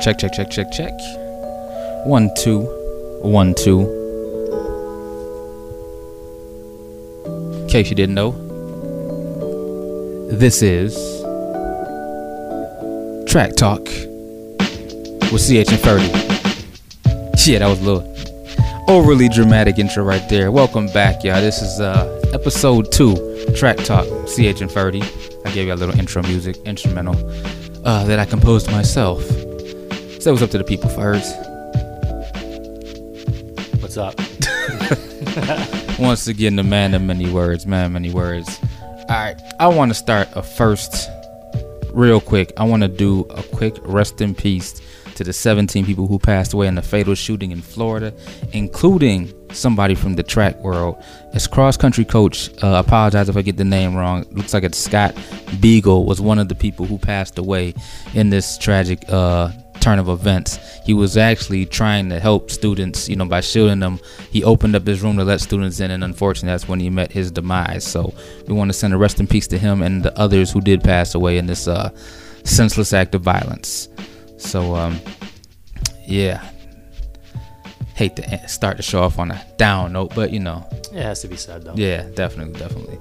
Check. 1 2 1 2. In case you didn't know, this is Track Talk with CH and Ferdy. Yeah, that was a little overly dramatic intro right there. Welcome back, y'all. This is episode 2, Track Talk, CH and Ferdy. I gave you a little instrumental that I composed myself. So what's up to the people first? What's up? Once again, the man of many words. Alright, I want to start real quick. I want to do a quick rest in peace to the 17 people who passed away in the fatal shooting in Florida, including somebody from the track world. His cross-country coach, apologize if I get the name wrong, looks like it's Scott Beagle, was one of the people who passed away in this tragic turn of events. He was actually trying to help students, by shielding them. He opened up his room to let students in, and unfortunately that's when he met his demise. So we want to send a rest in peace to him and the others who did pass away in this senseless act of violence. So yeah, hate to start the show off on a down note, but it has to be said though. Yeah, definitely.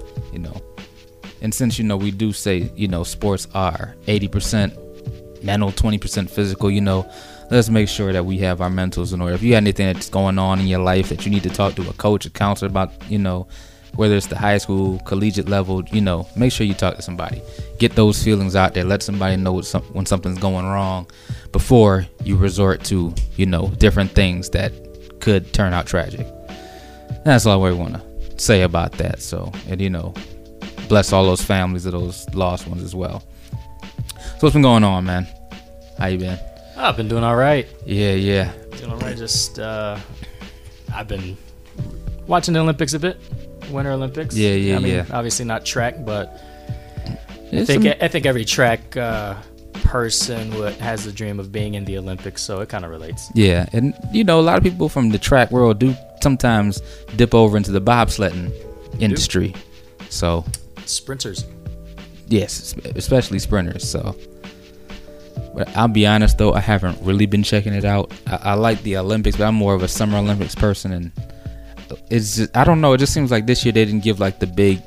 And since we do say sports are 80% mental, 20% physical, let's make sure that we have our mentals in order. If you have anything that's going on in your life that you need to talk to a coach, a counselor about, whether it's the high school, collegiate level, make sure you talk to somebody. Get those feelings out there. Let somebody know when something's going wrong before you resort to, different things that could turn out tragic. And that's all I want to say about that. So, and bless all those families of those lost ones as well. So what's been going on, man? How you been? I've been doing all right. Yeah. Doing all right. Just I've been watching the Olympics a bit. Winter Olympics. Yeah. Obviously not track, but I think every track person has the dream of being in the Olympics, so it kind of relates. Yeah, and a lot of people from the track world do sometimes dip over into the bobsledding industry. So sprinters. Yes, especially sprinters. So, but I'll be honest though, I haven't really been checking it out. I like the Olympics, but I'm more of a Summer Olympics person, and it's just, I don't know. It just seems like this year they didn't give like the big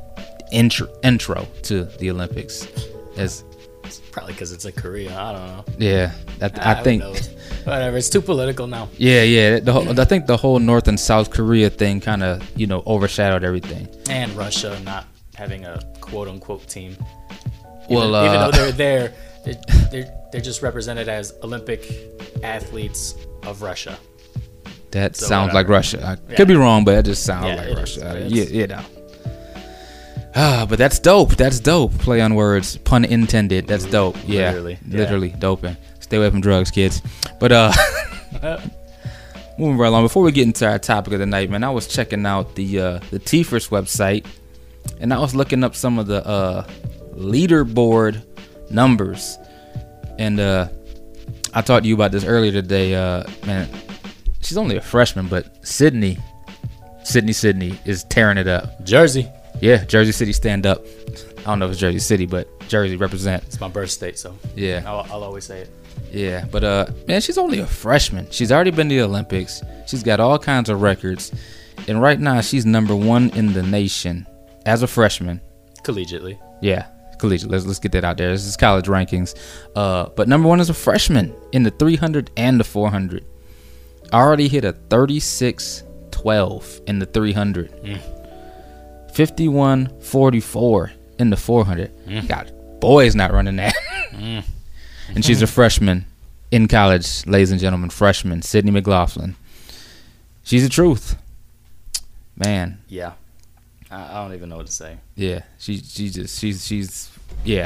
intro to the Olympics. As it's probably because it's in Korea. I don't know. Yeah, I think. Whatever. It's too political now. Yeah. I think the whole North and South Korea thing kind of overshadowed everything. And Russia not having a quote unquote team. Even though they're there, they're just represented as Olympic athletes of Russia. That sounds like Russia. I could be wrong, but it just sounds like Russia. But that's dope. Play on words, pun intended. That's dope. Yeah, literally dope. Stay away from drugs, kids. But moving right along. Before we get into our topic of the night, man, I was checking out the TFRS website, and I was looking up some of the leaderboard numbers, and I talked to you about this earlier today. Man, she's only a freshman, but Sydney is tearing it up. Jersey. Yeah, Jersey City stand up. I don't know if it's Jersey City, but Jersey represent. It's my birth state, so yeah, I'll always say it. Yeah, but man, she's only a freshman. She's already been to the Olympics. She's got all kinds of records, and right now she's number 1 in the nation as a freshman. Collegiately. Yeah, collegiate. Let's get that out there. This is college rankings. But number 1 is a freshman in the 300 and the 400. Already hit a 36-12 in the 300. 51-44 in the 400. God, boys not running that. And she's a freshman in college, ladies and gentlemen. Freshman Sydney McLaughlin. She's the truth, man. Yeah, I don't even know what to say. Yeah, she's yeah.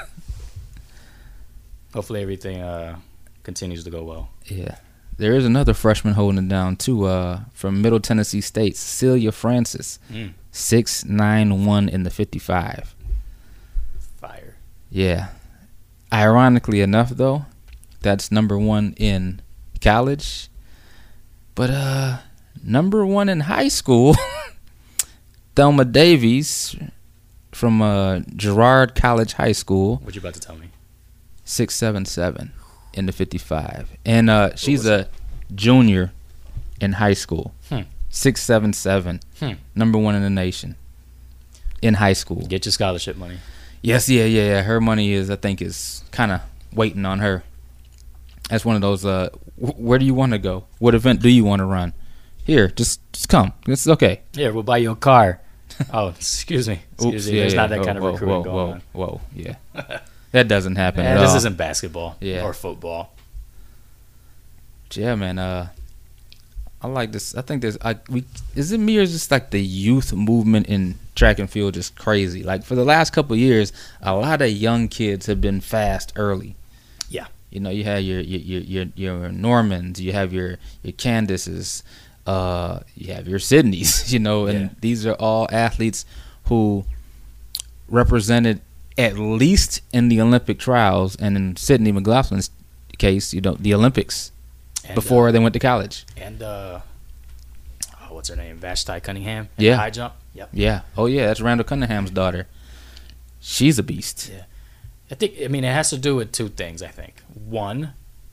Hopefully everything continues to go well. Yeah. There is another freshman holding it down too, from Middle Tennessee State, Cecilia Francis, 6'9" in the 55. Fire. Yeah. Ironically enough, though, that's number 1 in college, but number 1 in high school, Thelma Davies from Girard College High School. What you about to tell me? 6'7" in the 55. And she's a junior in high school. 6'7", number one in the nation in high school. Get your scholarship money. Yes, yeah. Her money is kind of waiting on her. That's one of those, where do you want to go? What event do you want to run? Here, just come. It's okay. Here, we'll buy you a car. Oh, excuse me. Oops, There's not that kind of recruiting going on. Whoa, yeah. That doesn't happen at this all. isn't basketball or football. Yeah, man. I like this. I think is it me or just like the youth movement in track and field just crazy? Like for the last couple of years, a lot of young kids have been fast early. Yeah. You know, you have your Normans, you have your Candaces, you have your Sydneys, you know, and these are all athletes who represented at least in the Olympic trials, and in Sydney McLaughlin's case, you know, the Olympics before they went to college. And what's her name? Vashti Cunningham. Yeah. High jump. Yep. Yeah. Oh yeah, that's Randall Cunningham's daughter. She's a beast. Yeah. I mean, it has to do with two things, I think. One,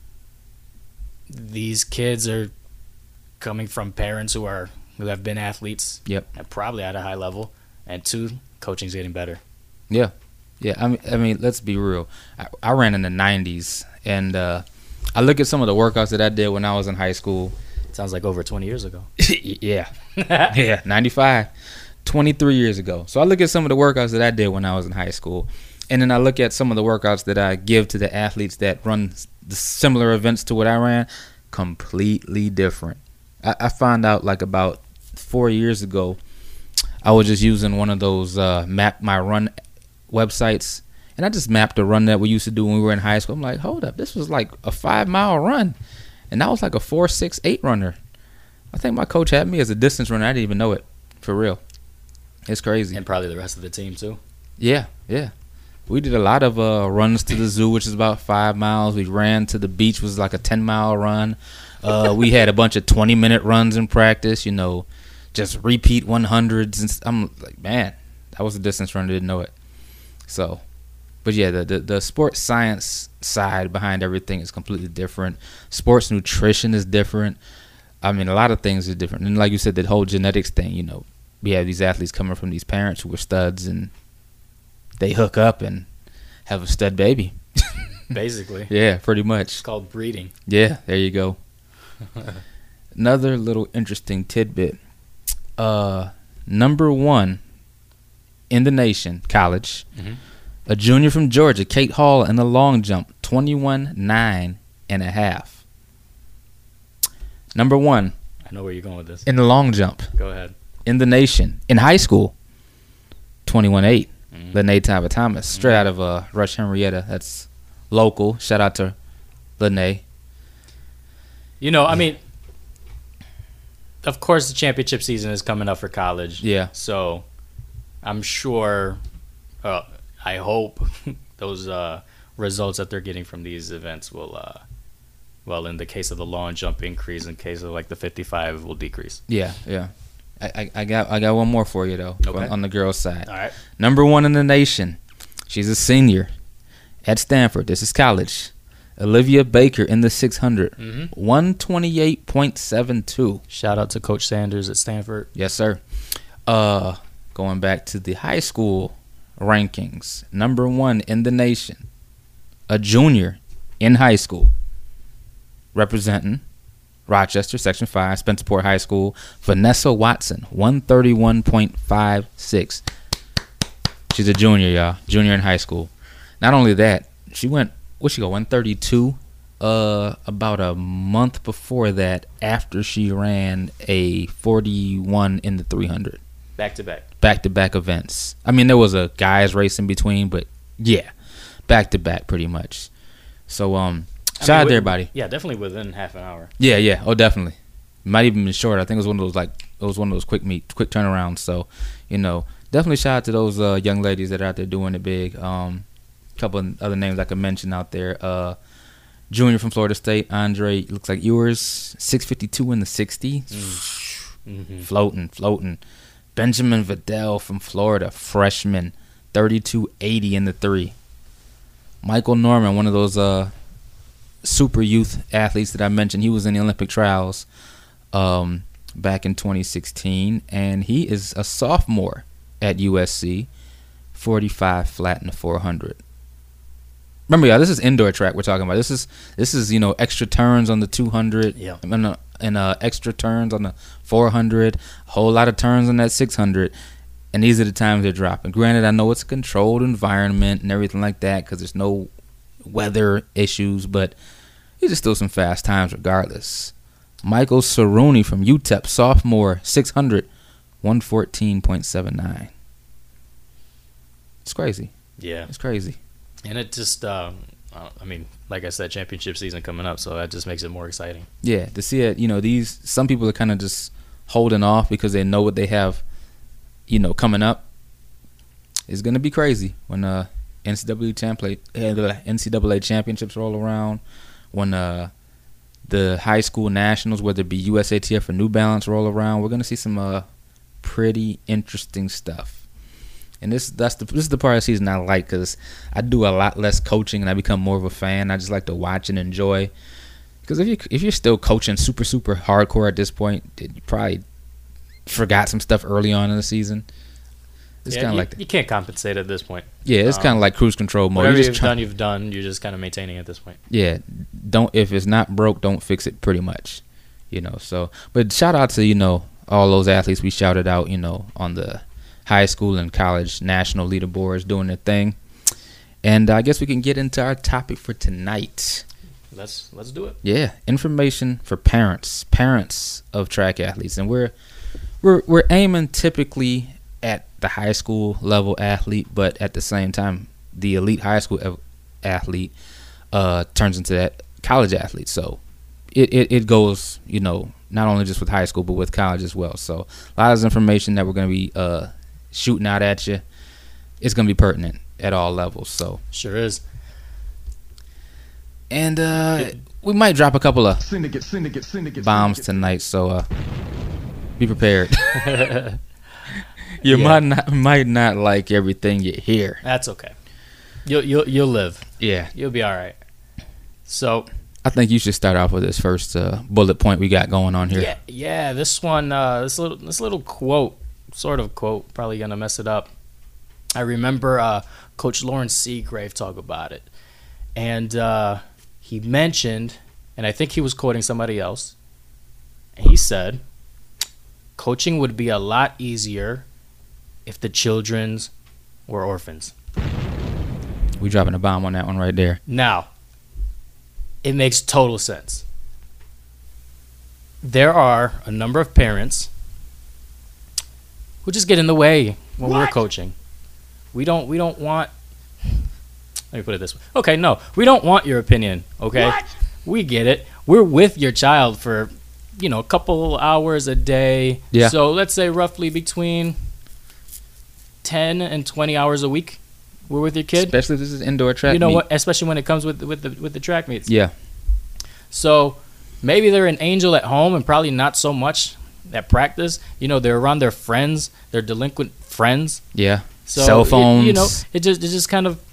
these kids are coming from parents who have been athletes. Yep. And probably at a high level. And two, coaching's getting better. Yeah. Yeah. I mean, let's be real. I ran in the 90s, and I look at some of the workouts that I did when I was in high school. Sounds like over 20 years ago. Yeah. Yeah, 95. 23 years ago. So I look at some of the workouts that I did when I was in high school. And then I look at some of the workouts that I give to the athletes that run the similar events to what I ran. Completely different. I found out like about 4 years ago, I was just using one of those Map My Run websites. And I just mapped a run that we used to do when we were in high school. I'm like, hold up, this was like a 5-mile run. And that was like a 4, 6, 8 runner. I think my coach had me as a distance runner. I didn't even know it. For real. It's crazy. And probably the rest of the team too. Yeah. We did a lot of runs to the zoo, which is about 5 miles. We ran to the beach, was like a 10-mile run. We had a bunch of 20-minute runs in practice, you know, just repeat 100s. And I'm like, man, that was a distance runner. Didn't know it. So, but yeah, the sports science side behind everything is completely different. Sports nutrition is different. I mean, a lot of things are different. And like you said, the whole genetics thing, you know, we have these athletes coming from these parents who were studs, and they hook up and have a stud baby. Basically. Yeah, pretty much. It's called breeding. Yeah, there you go. Another little interesting tidbit. Number 1 in the nation, college. Mm-hmm. A junior from Georgia, Kate Hall, in the long jump, 21.9.5. Number 1. I know where you're going with this. In the long jump. Go ahead. In the nation. In high school, 21.8. Lene Tyler Thomas, straight out of Rush Henrietta. That's local. Shout out to Lene. You know, I mean, of course the championship season is coming up for college. Yeah. So I'm sure, I hope those results that they're getting from these events will, well, in the case of the long jump, increase. In case of like the 55, will decrease. Yeah. I got one more for you though. Okay. On the girls' side. All right. Number 1 in the nation. She's a senior at Stanford. This is college. Olivia Baker in the 600. 128.72. Shout out to Coach Sanders at Stanford. Yes, sir. Going back to the high school rankings. Number 1 in the nation. A junior in high school. Representing Rochester, Section 5, Spencerport High School, Vanessa Watson, 131.56. She's a junior, y'all. Junior in high school. Not only that, she went, 132? About a month before that, after she ran a 41 in the 300. Back-to-back. Back-to-back events. I mean, there was a guys race in between, but yeah, back-to-back pretty much. So, shout out to everybody. Yeah, definitely within half an hour. Yeah. Oh, definitely. Might even been short. I think it was one of those quick turnarounds. So, you know, definitely shout out to those young ladies that are out there doing it big. Couple of other names I could mention out there. Junior from Florida State, Andre, looks like yours, 652 in the 60. Mm-hmm. Floating. Benjamin Vidal from Florida, freshman, 32.80 in the 3. Michael Norman, one of those super youth athletes that I mentioned. He was in the Olympic trials back in 2016, and he is a sophomore at USC, 45 flat in the 400. Remember, y'all, this is indoor track we're talking about. This is extra turns on the 200, and extra turns on the 400, a whole lot of turns on that 600, and these are the times they're dropping. Granted, I know it's a controlled environment and everything like that because there's no weather issues, but these are still some fast times regardless. Michael Cerrone from UTEP, sophomore, 600, 114.79. It's crazy. Yeah. It's crazy. And it just, I mean, like I said, championship season coming up, so that just makes it more exciting. Yeah, to see it, some people are kind of just holding off because they know what they have, coming up. It's going to be crazy when NCAA championships roll around, when the high school nationals, whether it be USATF or New Balance, roll around. We're going to see some pretty interesting stuff. And this is the part of the season I like because I do a lot less coaching and I become more of a fan. I just like to watch and enjoy. Because if you're still coaching super, super hardcore at this point, you probably forgot some stuff early on in the season. It's kind of like that. You can't compensate at this point. Yeah, it's kind of like cruise control mode. Whatever you've done. You're just kind of maintaining at this point. Yeah, if it's not broke, don't fix it. Pretty much, So, but shout out to all those athletes we shouted out, on the high school and college national leaderboards doing their thing. And I guess we can get into our topic for tonight. Let's do it. Yeah, information for parents of track athletes, and we're aiming typically at the high school level athlete, but at the same time, the elite high school athlete turns into that college athlete. So it goes, not only just with high school, but with college as well. So a lot of information that we're going to be shooting out at you, it's going to be pertinent at all levels. So sure is. And we might drop a couple of bombs tonight, so be prepared. You might not like everything you hear. That's okay. You'll live. Yeah, you'll be all right. So I think you should start off with this first bullet point we got going on here. Yeah. This one, this little quote, sort of quote, probably gonna mess it up. I remember Coach Lawrence Seagrave talk about it, and he mentioned, and I think he was quoting somebody else. And he said, "Coaching would be a lot easier if the children's were orphans." We dropping a bomb on that one right there. Now, it makes total sense. There are a number of parents who just get in the way when we're coaching. We don't want. Let me put it this way. Okay, no, we don't want your opinion. Okay, we get it. We're with your child for, a couple hours a day. Yeah. So let's say roughly between 10 and 20 hours a week. We're with your kid. Especially if this is indoor track. What? Especially when it comes with the track meets. Yeah. So maybe they're an angel at home and probably not so much at practice. They're around their friends, their delinquent friends. Yeah. So cell phones. It just kind of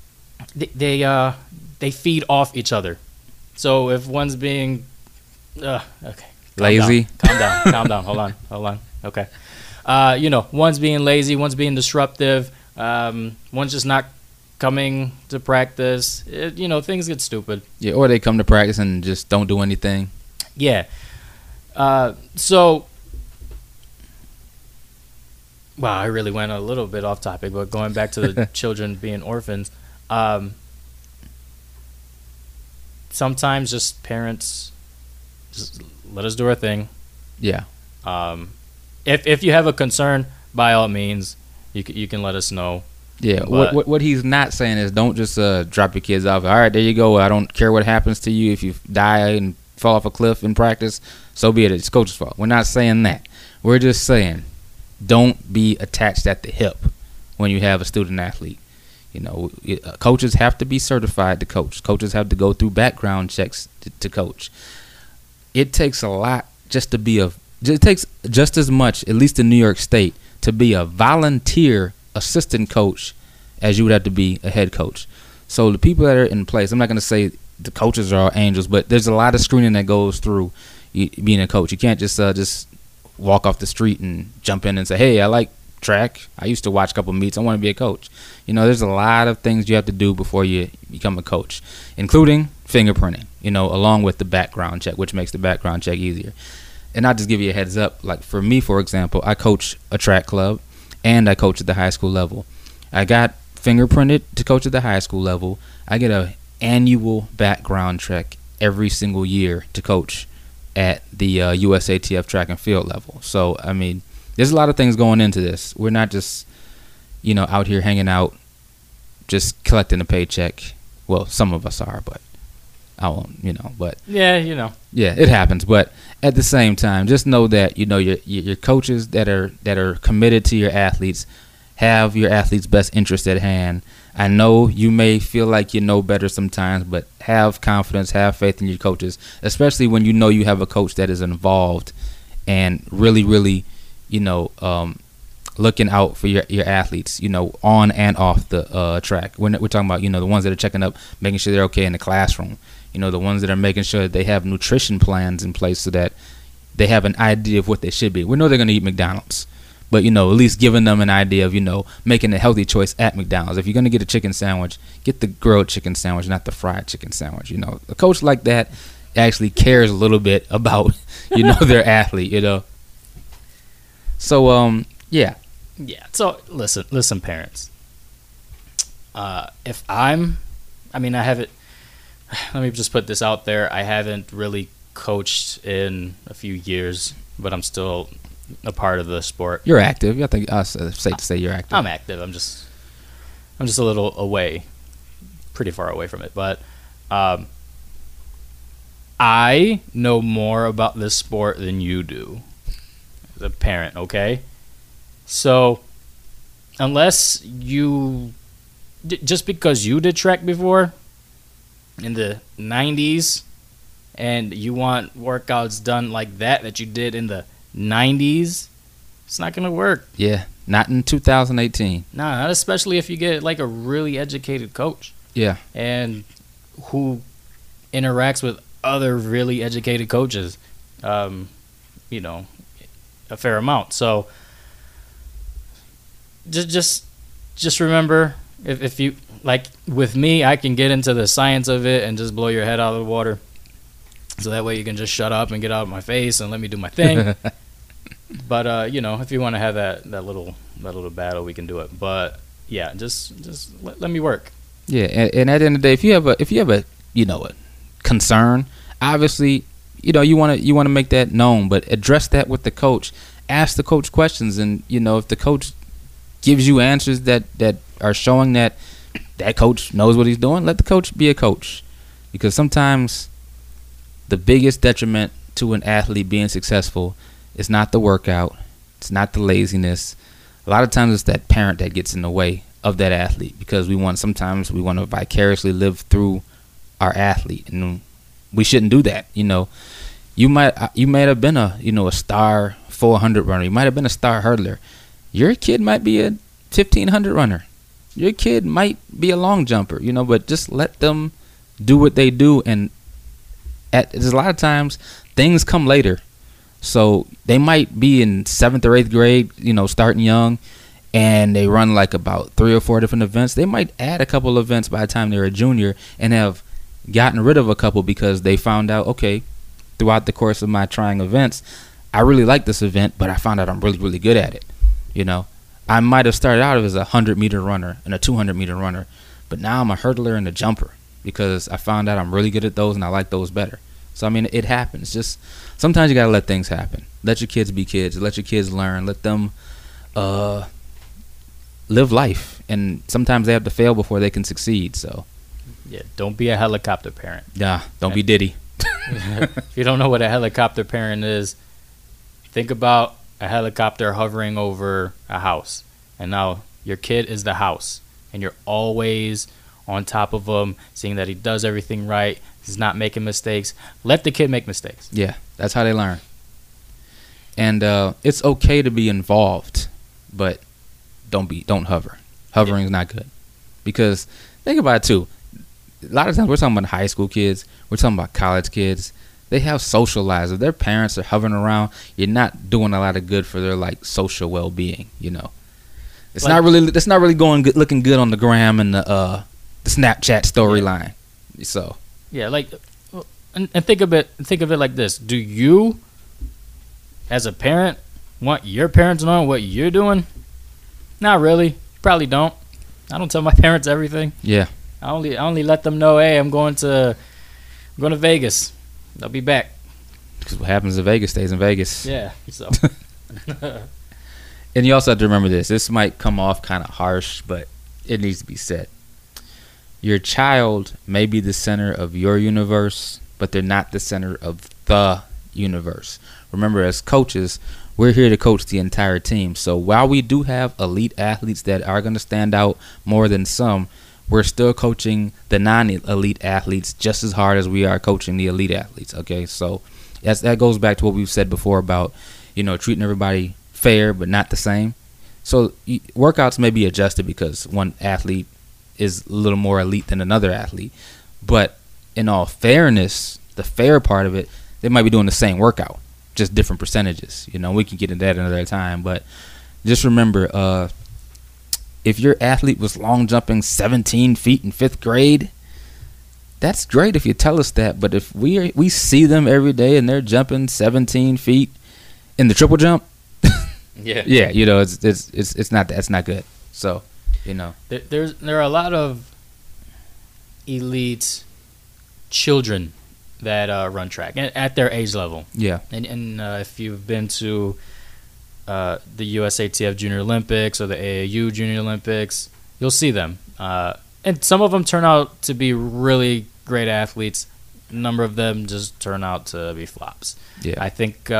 they feed off each other. So if one's being okay, lazy, calm down. Hold on. Okay. One's being lazy, one's being disruptive. One's just not coming to practice. Things get stupid. Yeah, or they come to practice and just don't do anything. Yeah. So, wow, I really went a little bit off topic, but going back to the children being orphans, sometimes just parents just let us do our thing. Yeah. If you have a concern, by all means, you can let us know. Yeah. What he's not saying is don't just drop your kids off. All right, there you go. I don't care what happens to you. If you die and fall off a cliff in practice, so be it. It's coach's fault. We're not saying that. We're just saying don't be attached at the hip when you have a student athlete. Coaches have to be certified to coach. Coaches have to go through background checks to coach. It takes a lot just to be it takes just as much, at least in New York State, to be a volunteer assistant coach as you would have to be a head coach. So the people that are in place, I'm not going to say the coaches are all angels, but there's a lot of screening that goes through being a coach. You can't just walk off the street and jump in and say, hey, I like track. I used to watch a couple meets. I want to be a coach. There's a lot of things you have to do before you become a coach, including fingerprinting, along with the background check, which makes the background check easier. And I'll just give you a heads up. Like for me, for example, I coach a track club and I coach at the high school level. I got fingerprinted to coach at the high school level. I get an annual background check every single year to coach at the USATF track and field level. So, I mean, there's a lot of things going into this. We're not just, out here hanging out, just collecting a paycheck. Well, some of us are, but I won't, but. Yeah, Yeah, it happens. But at the same time, just know that, your coaches that are committed to your athletes have your athletes' best interest at hand. I know you may feel like you know better sometimes, but have confidence, have faith in your coaches, especially when you know you have a coach that is involved and really, really, looking out for your athletes, on and off the track. We're talking about, the ones that are checking up, making sure they're okay in the classroom, the ones that are making sure that they have nutrition plans in place so that they have an idea of what they should be. We know they're going to eat McDonald's. But, at least giving them an idea of, making a healthy choice at McDonald's. If you're going to get a chicken sandwich, get the grilled chicken sandwich, not the fried chicken sandwich. A coach like that actually cares a little bit about, their athlete, So, yeah. Yeah. So, listen, parents. I haven't, let me just put this out there. I haven't really coached in a few years, but I'm still a part of the sport. You're active. I think it's safe to say you're active. I'm active. I'm just a little away, pretty far away from it. But I know more about this sport than you do as a parent, okay? So unless you, just because you did track before in the 90s and you want workouts done like that you did in the 90s, it's not gonna work. Yeah, not in 2018. Nah, not especially if you get like a really educated coach. Yeah, and who interacts with other really educated coaches, a fair amount. So just remember, if you like with me, I can get into the science of it and just blow your head out of the water. So that way you can just shut up and get out of my face and let me do my thing. But if you want to have that little battle, we can do it. But yeah, just let me work. Yeah, and at the end of the day, if you have a a concern, obviously, you want to make that known, but address that with the coach. Ask the coach questions, and if the coach gives you answers that are showing that coach knows what he's doing, let the coach be a coach. Because sometimes the biggest detriment to an athlete being successful is not the workout, it's not the laziness. A lot of times it's that parent that gets in the way of that athlete, because we want to vicariously live through our athlete, and we shouldn't do that. You might have been a star 400 runner, you might have been a star hurdler. Your kid might be a 1500 runner. Your kid might be a long jumper, but just let them do what they do. And there's a lot of times things come later. So they might be in 7th or 8th grade, starting young, and they run like about 3 or 4 different events. They might add a couple of events by the time they're a junior and have gotten rid of a couple because they found out, okay, throughout the course of my trying events, I really like this event, but I found out I'm really, really good at it. I might have started out as a 100-meter runner and a 200-meter runner, but now I'm a hurdler and a jumper because I found out I'm really good at those and I like those better. So, it happens. Just sometimes you got to let things happen. Let your kids be kids. Let your kids learn. Let them live life. And sometimes they have to fail before they can succeed. So, yeah, don't be a helicopter parent. Yeah, don't be Diddy. If you don't know what a helicopter parent is, think about a helicopter hovering over a house. And now your kid is the house. And you're always on top of him, seeing that he does everything right. He's not making mistakes. Let the kid make mistakes. Yeah, that's how they learn. And it's okay to be involved, but don't hover. Hovering is not good. Because think about it too. a lot of times we're talking about high school kids, we're talking about college kids. They have social lives. If their parents are hovering around, you're not doing a lot of good for their like social well-being. You know, it's like, not really going good, looking good on the gram and the Snapchat storyline. Yeah. So yeah, like, and think of it like this: do you, as a parent, want your parents knowing what you're doing? Not really. Probably don't. I don't tell my parents everything. Yeah. I only let them know, hey, I'm going to Vegas. I'll be back. Because what happens in Vegas stays in Vegas. Yeah. So. And you also have to remember this. This might come off kind of harsh, but it needs to be said. Your child may be the center of your universe, but they're not the center of the universe. Remember, as coaches, we're here to coach the entire team. So while we do have elite athletes that are going to stand out more than some, we're still coaching the non-elite athletes just as hard as we are coaching the elite athletes. Okay, so that goes back to what we've said before about, you know, treating everybody fair but not the same. So workouts may be adjusted because one athlete is a little more elite than another athlete, but in all fairness, the fair part of it, they might be doing the same workout, just different percentages. You know, we can get into that another time, but just remember, if your athlete was long jumping 17 feet in 5th grade, that's great if you tell us that. But if we see them every day and they're jumping 17 feet in the triple jump, yeah, you know, it's not, that's not good. So, you know, there are a lot of elite children that run track at their age level. Yeah, and if you've been to the USATF Junior Olympics or the AAU Junior Olympics, you'll see them. And some of them turn out to be really great athletes. A number of them just turn out to be flops. Yeah, I think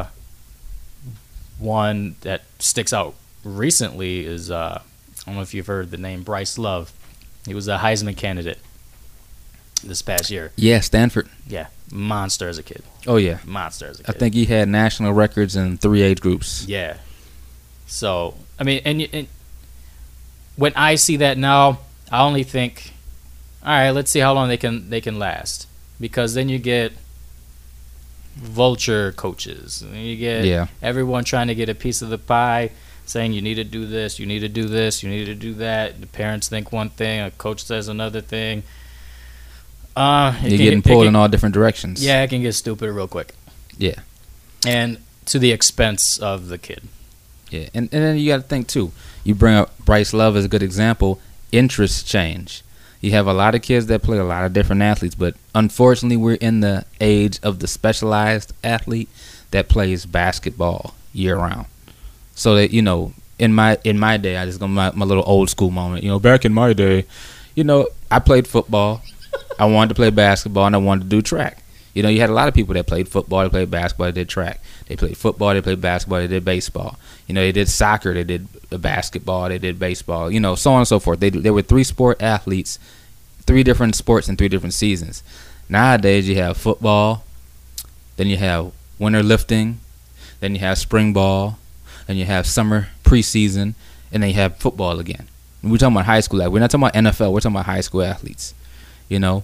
one that sticks out recently is, I don't know if you've heard the name Bryce Love. He was a Heisman candidate this past year. Yeah, Stanford. Yeah, monster as a kid. Oh, yeah. Monster as a kid. I think he had national records in 3 age groups. Yeah. So, I mean, and when I see that now, I only think, all right, let's see how long they can last. Because then you get vulture coaches. And you get everyone trying to get a piece of the pie, saying you need to do this, you need to do this, you need to do that. The parents think one thing, a coach says another thing. You're getting pulled in all different directions. Yeah, it can get stupid real quick. Yeah. And to the expense of the kid. Yeah, and then you got to think, too. You bring up Bryce Love as a good example. Interests change. You have a lot of kids that play a lot of different athletes, but unfortunately we're in the age of the specialized athlete that plays basketball year-round. So that, you know, in my day, I just go my little old school moment. You know, back in my day, you know, I played football. I wanted to play basketball, and I wanted to do track. You know, you had a lot of people that played football, they played basketball, they did track. They played football, they played basketball, they did baseball. You know, they did soccer, they did basketball, they did baseball. You know, so on and so forth. They were 3-sport athletes, 3 different sports in 3 different seasons. Nowadays, you have football, then you have winter lifting, then you have spring ball, and you have summer preseason, and then you have football again. And we're talking about high school. We're not talking about NFL. We're talking about high school athletes. You know,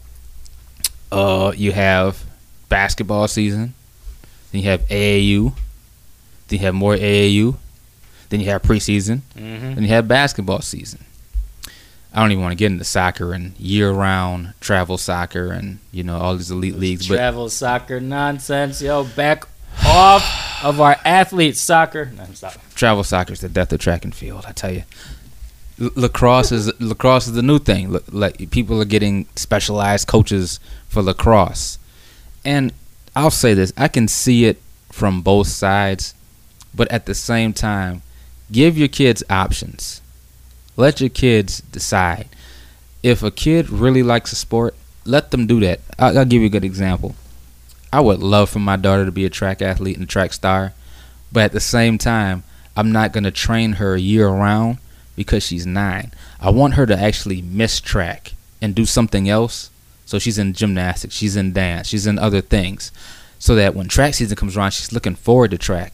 you have basketball season, then you have AAU, then you have more AAU, then you have preseason, then you have basketball season. I don't even want to get into soccer and year-round travel soccer and, you know, all these elite leagues. Travel soccer nonsense, yo. Back off of our athletes, soccer. No, stop. Travel soccer is the death of track and field, I tell you. Lacrosse is the new thing. Like, people are getting specialized coaches for lacrosse. And I'll say this, I can see it from both sides, but at the same time, give your kids options. Let your kids decide. If a kid really likes a sport, let them do that. I'll give you a good example. I would love for my daughter to be a track athlete and a track star, but at the same time, I'm not going to train her year-round because she's 9. I want her to actually miss track and do something else. So she's in gymnastics, she's in dance, she's in other things, so that when track season comes around, she's looking forward to track.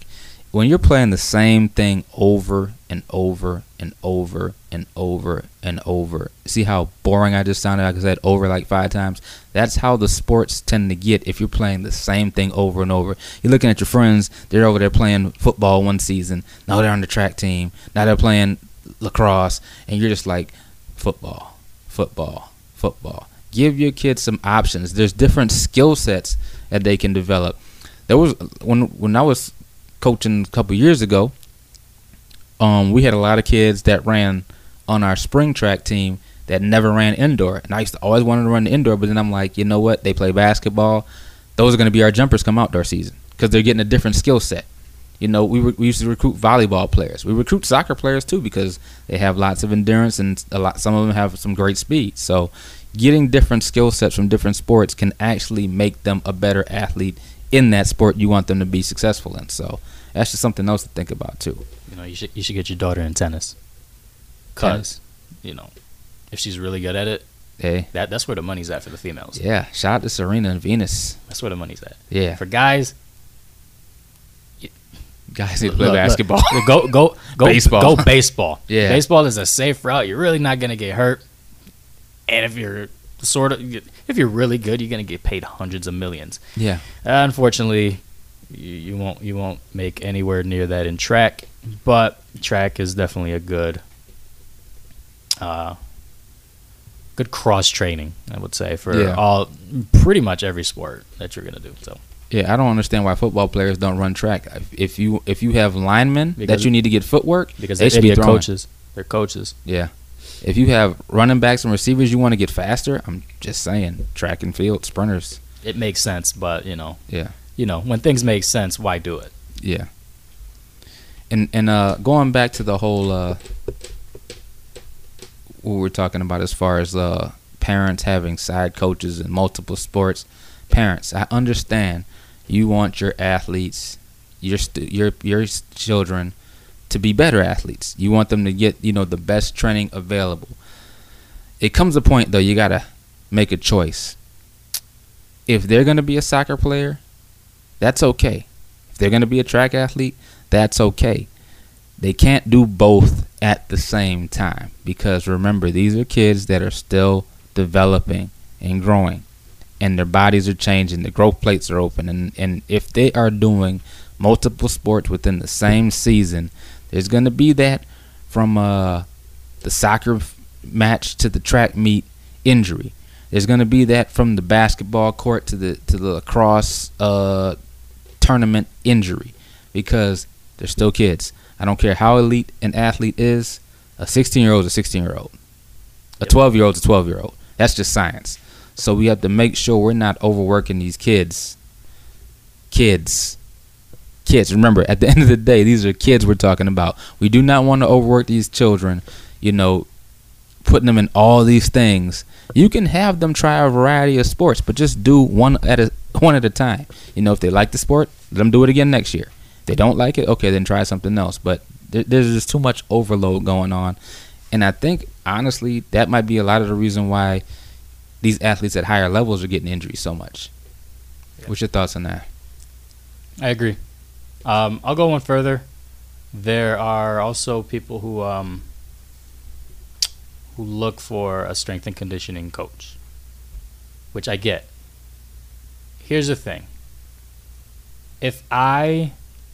when you're playing the same thing over and over and over and over and over, see how boring I just sounded? Like I said, over like 5 times. That's how the sports tend to get if you're playing the same thing over and over. You're looking at your friends, they're over there playing football one season, now they're on the track team, now they're playing lacrosse, and you're just like, football, football, football. Give your kids some options. There's different skill sets that they can develop. There was when I was coaching a couple years ago, we had a lot of kids that ran on our spring track team that never ran indoor, and I used to always want to run the indoor, but then I'm like, you know what? They play basketball. Those are going to be our jumpers come outdoor season because they're getting a different skill set. You know, we used to recruit volleyball players. We recruit soccer players too because they have lots of endurance and some of them have some great speed. So getting different skill sets from different sports can actually make them a better athlete in that sport you want them to be successful in. So that's just something else to think about too. You know, you should get your daughter in tennis. Cause, you know, if she's really good at it, hey, that's where the money's at for the females. Yeah, shout out to Serena and Venus. That's where the money's at. Yeah. For guys, need to play basketball. Go baseball. Go baseball. Yeah. Baseball is a safe route. You're really not gonna get hurt. And if you're really good, you're gonna get paid hundreds of millions. Yeah. Unfortunately, you won't make anywhere near that in track, but track is definitely a good cross training, I would say, for pretty much every sport that you're gonna do. So yeah, I don't understand why football players don't run track. If you have linemen that you need to get footwork, because they should be coaches. They're coaches. Yeah. If you have running backs and receivers you want to get faster, I'm just saying, track and field sprinters. It makes sense, but yeah. When things make sense, why do it? Yeah. And going back to the whole what we're talking about as far as parents having side coaches in multiple sports. Parents, I understand you want your athletes, your children to be better athletes. You want them to get, the best training available. It comes a point though, you got to make a choice. If they're going to be a soccer player, that's okay. If they're going to be a track athlete, that's okay. They can't do both at the same time because remember, these are kids that are still developing and growing, and their bodies are changing. The growth plates are open, and if they are doing multiple sports within the same season, there's going to be that from the soccer match to the track meet injury. There's going to be that from the basketball court to the lacrosse tournament injury because they're still kids. I don't care how elite an athlete is. A 16-year-old is a 16-year-old. A 12-year-old is a 12-year-old. That's just science. So we have to make sure we're not overworking these kids. Kids. Remember, at the end of the day, these are kids we're talking about. We do not want to overwork these children, putting them in all these things. You can have them try a variety of sports, but just do one at a time. If they like the sport, let them do it again next year. If they don't like it, okay, then try something else. But there's just too much overload going on. And I think, honestly, that might be a lot of the reason why these athletes at higher levels are getting injuries so much. Yeah. What's your thoughts on that? I agree. I'll go one further. There are also people who look for a strength and conditioning coach, which I get. Here's the thing. If in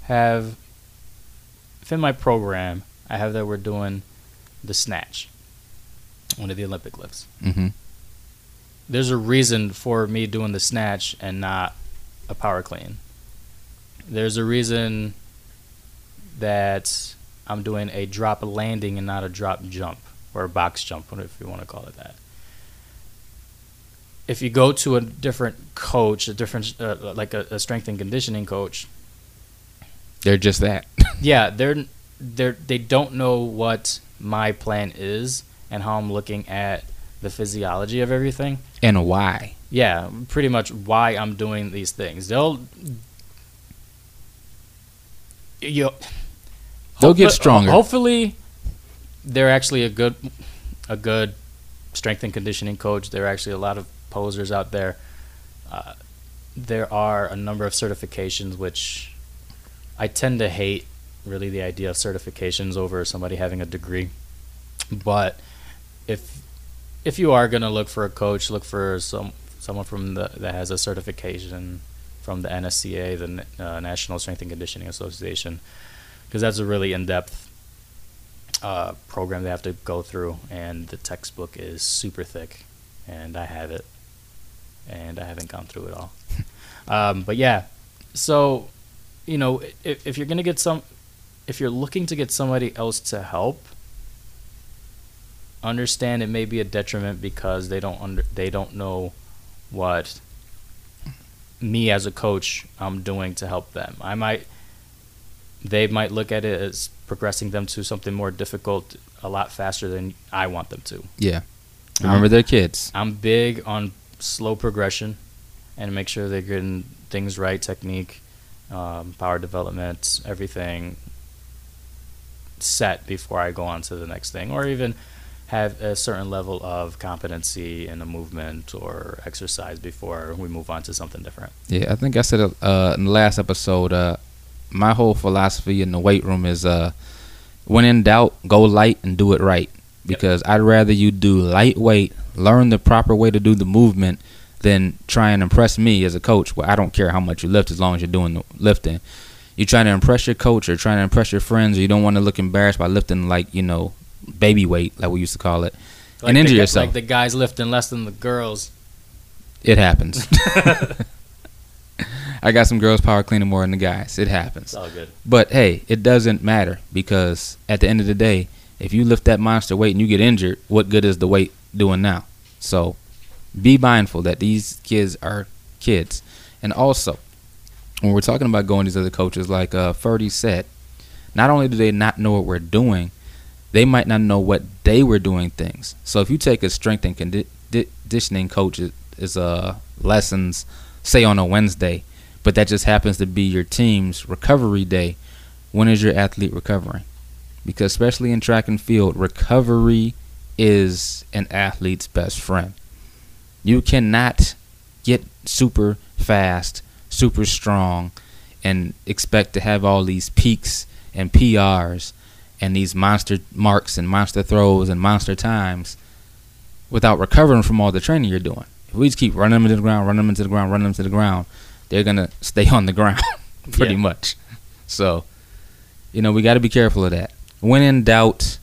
my program, I have that we're doing the snatch, one of the Olympic lifts. Mm-hmm. There's a reason for me doing the snatch and not a power clean. There's a reason that I'm doing a drop landing and not a drop jump or a box jump, if you want to call it that. If you go to a different coach, like a strength and conditioning coach, they're just that. Yeah, they don't know what my plan is and how I'm looking at the physiology of everything and why. Yeah, pretty much why I'm doing these things. They'll get stronger. Hopefully, they're actually a good strength and conditioning coach. There are actually a lot of posers out there. There are a number of certifications which I tend to hate really the idea of certifications over somebody having a degree. But if you are going to look for a coach, look for someone from that has a certification from the NSCA, the National Strength and Conditioning Association, because that's a really in-depth program they have to go through, and the textbook is super thick, and I have it, and I haven't gone through it all. But yeah, so if you're gonna if you're looking to get somebody else to help, understand it may be a detriment because they don't know what me as a coach I'm doing to help them. They might look at it as progressing them to something more difficult a lot faster than I want them to. Yeah. Remember, they're kids. I'm big on slow progression and make sure they're getting things right, technique, power development, everything set before I go on to the next thing, or even have a certain level of competency in a movement or exercise before we move on to something different. Yeah, I think I said in the last episode, my whole philosophy in the weight room is when in doubt, go light and do it right. Because I'd rather you do lightweight, learn the proper way to do the movement, than try and impress me as a coach. Well, I don't care how much you lift as long as you're doing the lifting. You're trying to impress your coach or trying to impress your friends, or you don't want to look embarrassed by lifting baby weight, like we used to call it, and injure yourself. Like the guys lifting less than the girls. It happens. I got some girls power cleaning more than the guys. It happens. It's all good. But hey, it doesn't matter, because at the end of the day, if you lift that monster weight and you get injured, what good is the weight doing now? So be mindful that these kids are kids. And also, when we're talking about going to these other coaches, like Ferdy said, not only do they not know what we're doing, they might not know what day we're doing things. So if you take a strength and conditioning coach is lessons, say on a Wednesday, but that just happens to be your team's recovery day, when is your athlete recovering? Because especially in track and field, recovery is an athlete's best friend. You cannot get super fast, super strong, and expect to have all these peaks and PRs and these monster marks and monster throws and monster times without recovering from all the training you're doing. If we just keep running them into the ground, running them into the ground, running them into the ground, they're going to stay on the ground pretty much. So, we got to be careful of that. When in doubt,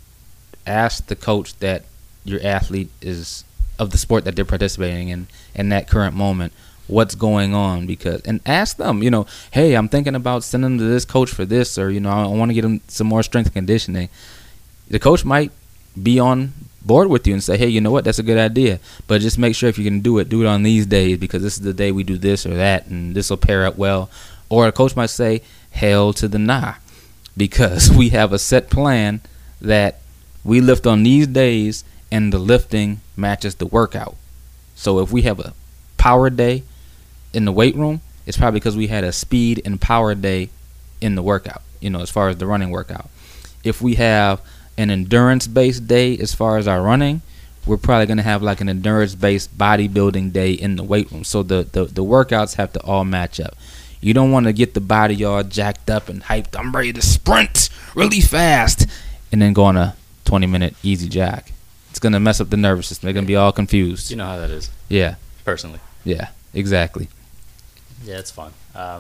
ask the coach that your athlete is of the sport that they're participating in that current moment, what's going on, and ask them, hey, I'm thinking about sending them to this coach for this, or, I want to get them some more strength and conditioning. The coach might be on board with you and say, hey, you know what, that's a good idea, but just make sure if you can do it on these days, because this is the day we do this or that, and this will pair up well. Or a coach might say, hell to the nah, because we have a set plan that we lift on these days and the lifting matches the workout. So if we have a power day in the weight room, it's probably because we had a speed and power day in the workout, as far as the running workout. If we have an endurance-based day as far as our running, we're probably going to have like an endurance-based bodybuilding day in the weight room. So the workouts have to all match up. You don't want to get the body all jacked up and hyped. I'm ready to sprint really fast, and then go on a 20-minute easy jog. It's going to mess up the nervous system. They're going to be all confused. You know how that is. Yeah. Personally. Yeah, exactly. Yeah, it's fun.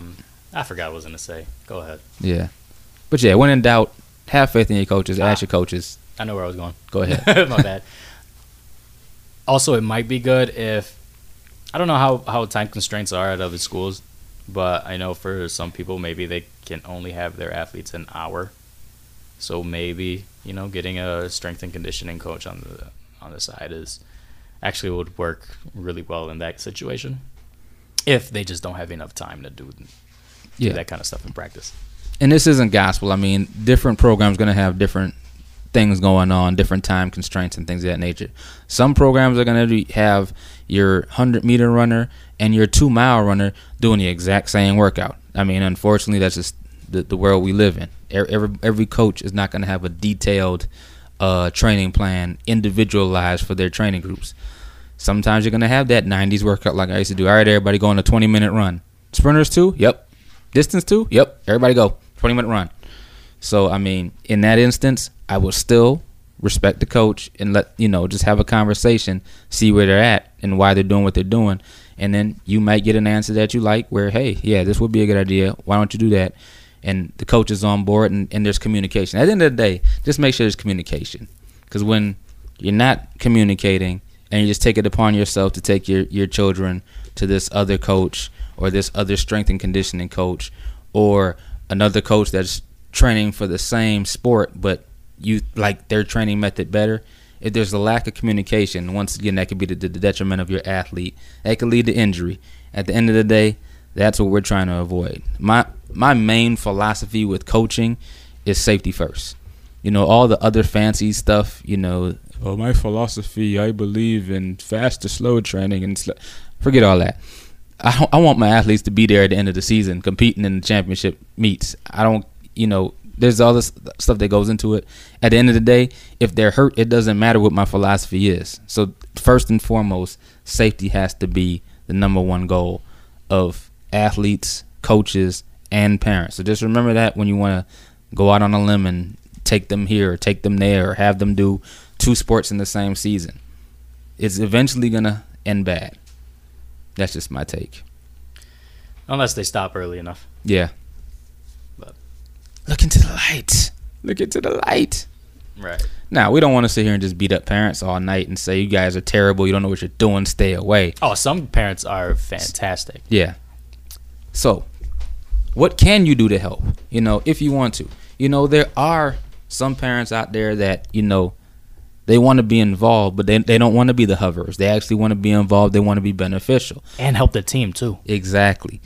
I forgot what I was going to say. Go ahead. Yeah. But yeah, when in doubt, have faith in your coaches. Ask your coaches. I know where I was going. Go ahead. My bad. Also, it might be good if, I don't know how time constraints are at other schools, but I know for some people maybe they can only have their athletes an hour. So maybe, getting a strength and conditioning coach on the side actually would work really well in that situation, if they just don't have enough time to do that kind of stuff in practice. And this isn't gospel. I mean, different programs going to have different things going on, different time constraints and things of that nature. Some programs are going to have your 100-meter runner and your 2-mile runner doing the exact same workout. I mean, unfortunately, that's just the world we live in. Every coach is not going to have a detailed training plan individualized for their training groups. Sometimes you're going to have that 90s workout like I used to do. All right, everybody go on a 20-minute run. Sprinters too? Yep. Distance too? Yep. Everybody go. 20-minute run. So, I mean, in that instance, I will still respect the coach and just have a conversation, see where they're at and why they're doing what they're doing. And then you might get an answer that you like where, hey, yeah, this would be a good idea. Why don't you do that? And the coach is on board and there's communication. At the end of the day, just make sure there's communication. Because when you're not communicating and you just take it upon yourself to take your children to this other coach or this other strength and conditioning coach or another coach that's training for the same sport but you like their training method better, if there's a lack of communication, once again, that could be the detriment of your athlete. That could lead to injury. At the end of the day, that's what we're trying to avoid. My main philosophy with coaching is safety first. All the other fancy stuff, my philosophy, I believe in fast to slow training, and forget all that. I want my athletes to be there at the end of the season competing in the championship meets. I don't, there's all this stuff that goes into it. At the end of the day, if they're hurt, it doesn't matter what my philosophy is. So first and foremost, safety has to be the number one goal of athletes, coaches, and parents. So just remember that when you want to go out on a limb and take them here or take them there or have them do 2 sports in the same season. It's eventually going to end bad. That's just my take. Unless they stop early enough. Yeah. But look into the light. Look into the light. Right. Now, we don't want to sit here and just beat up parents all night and say, you guys are terrible, you don't know what you're doing, stay away. Oh, some parents are fantastic. Yeah. So, what can you do to help, if you want to? There are some parents out there that, they want to be involved, but they don't want to be the hovers. They actually want to be involved. They want to be beneficial. And help the team, too. Exactly.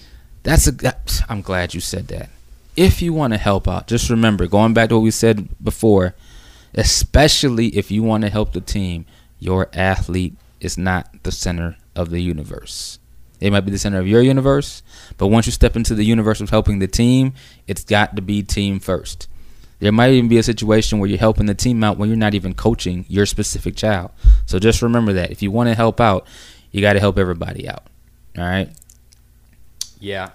I'm glad you said that. If you want to help out, just remember, going back to what we said before, especially if you want to help the team, your athlete is not the center of the universe. It might be the center of your universe, but once you step into the universe of helping the team, it's got to be team first. There might even be a situation where you're helping the team out when you're not even coaching your specific child. So just remember that. If you want to help out, you got to help everybody out. All right? Yeah,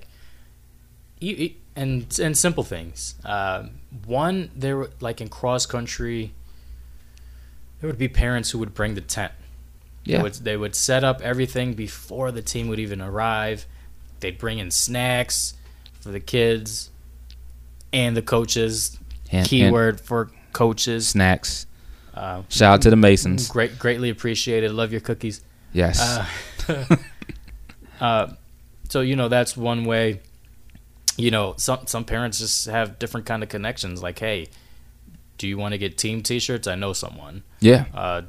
and simple things. One, there were, in cross country, there would be parents who would bring the tent. Yeah. They would set up everything before the team would even arrive. They'd bring in snacks for the kids and the coaches. Keyword for coaches. Snacks. Shout out to the Masons. Greatly appreciated. Love your cookies. Yes. So, that's one way. Some parents just have different kind of connections. Like, hey, do you want to get team T-shirts? I know someone. Yeah.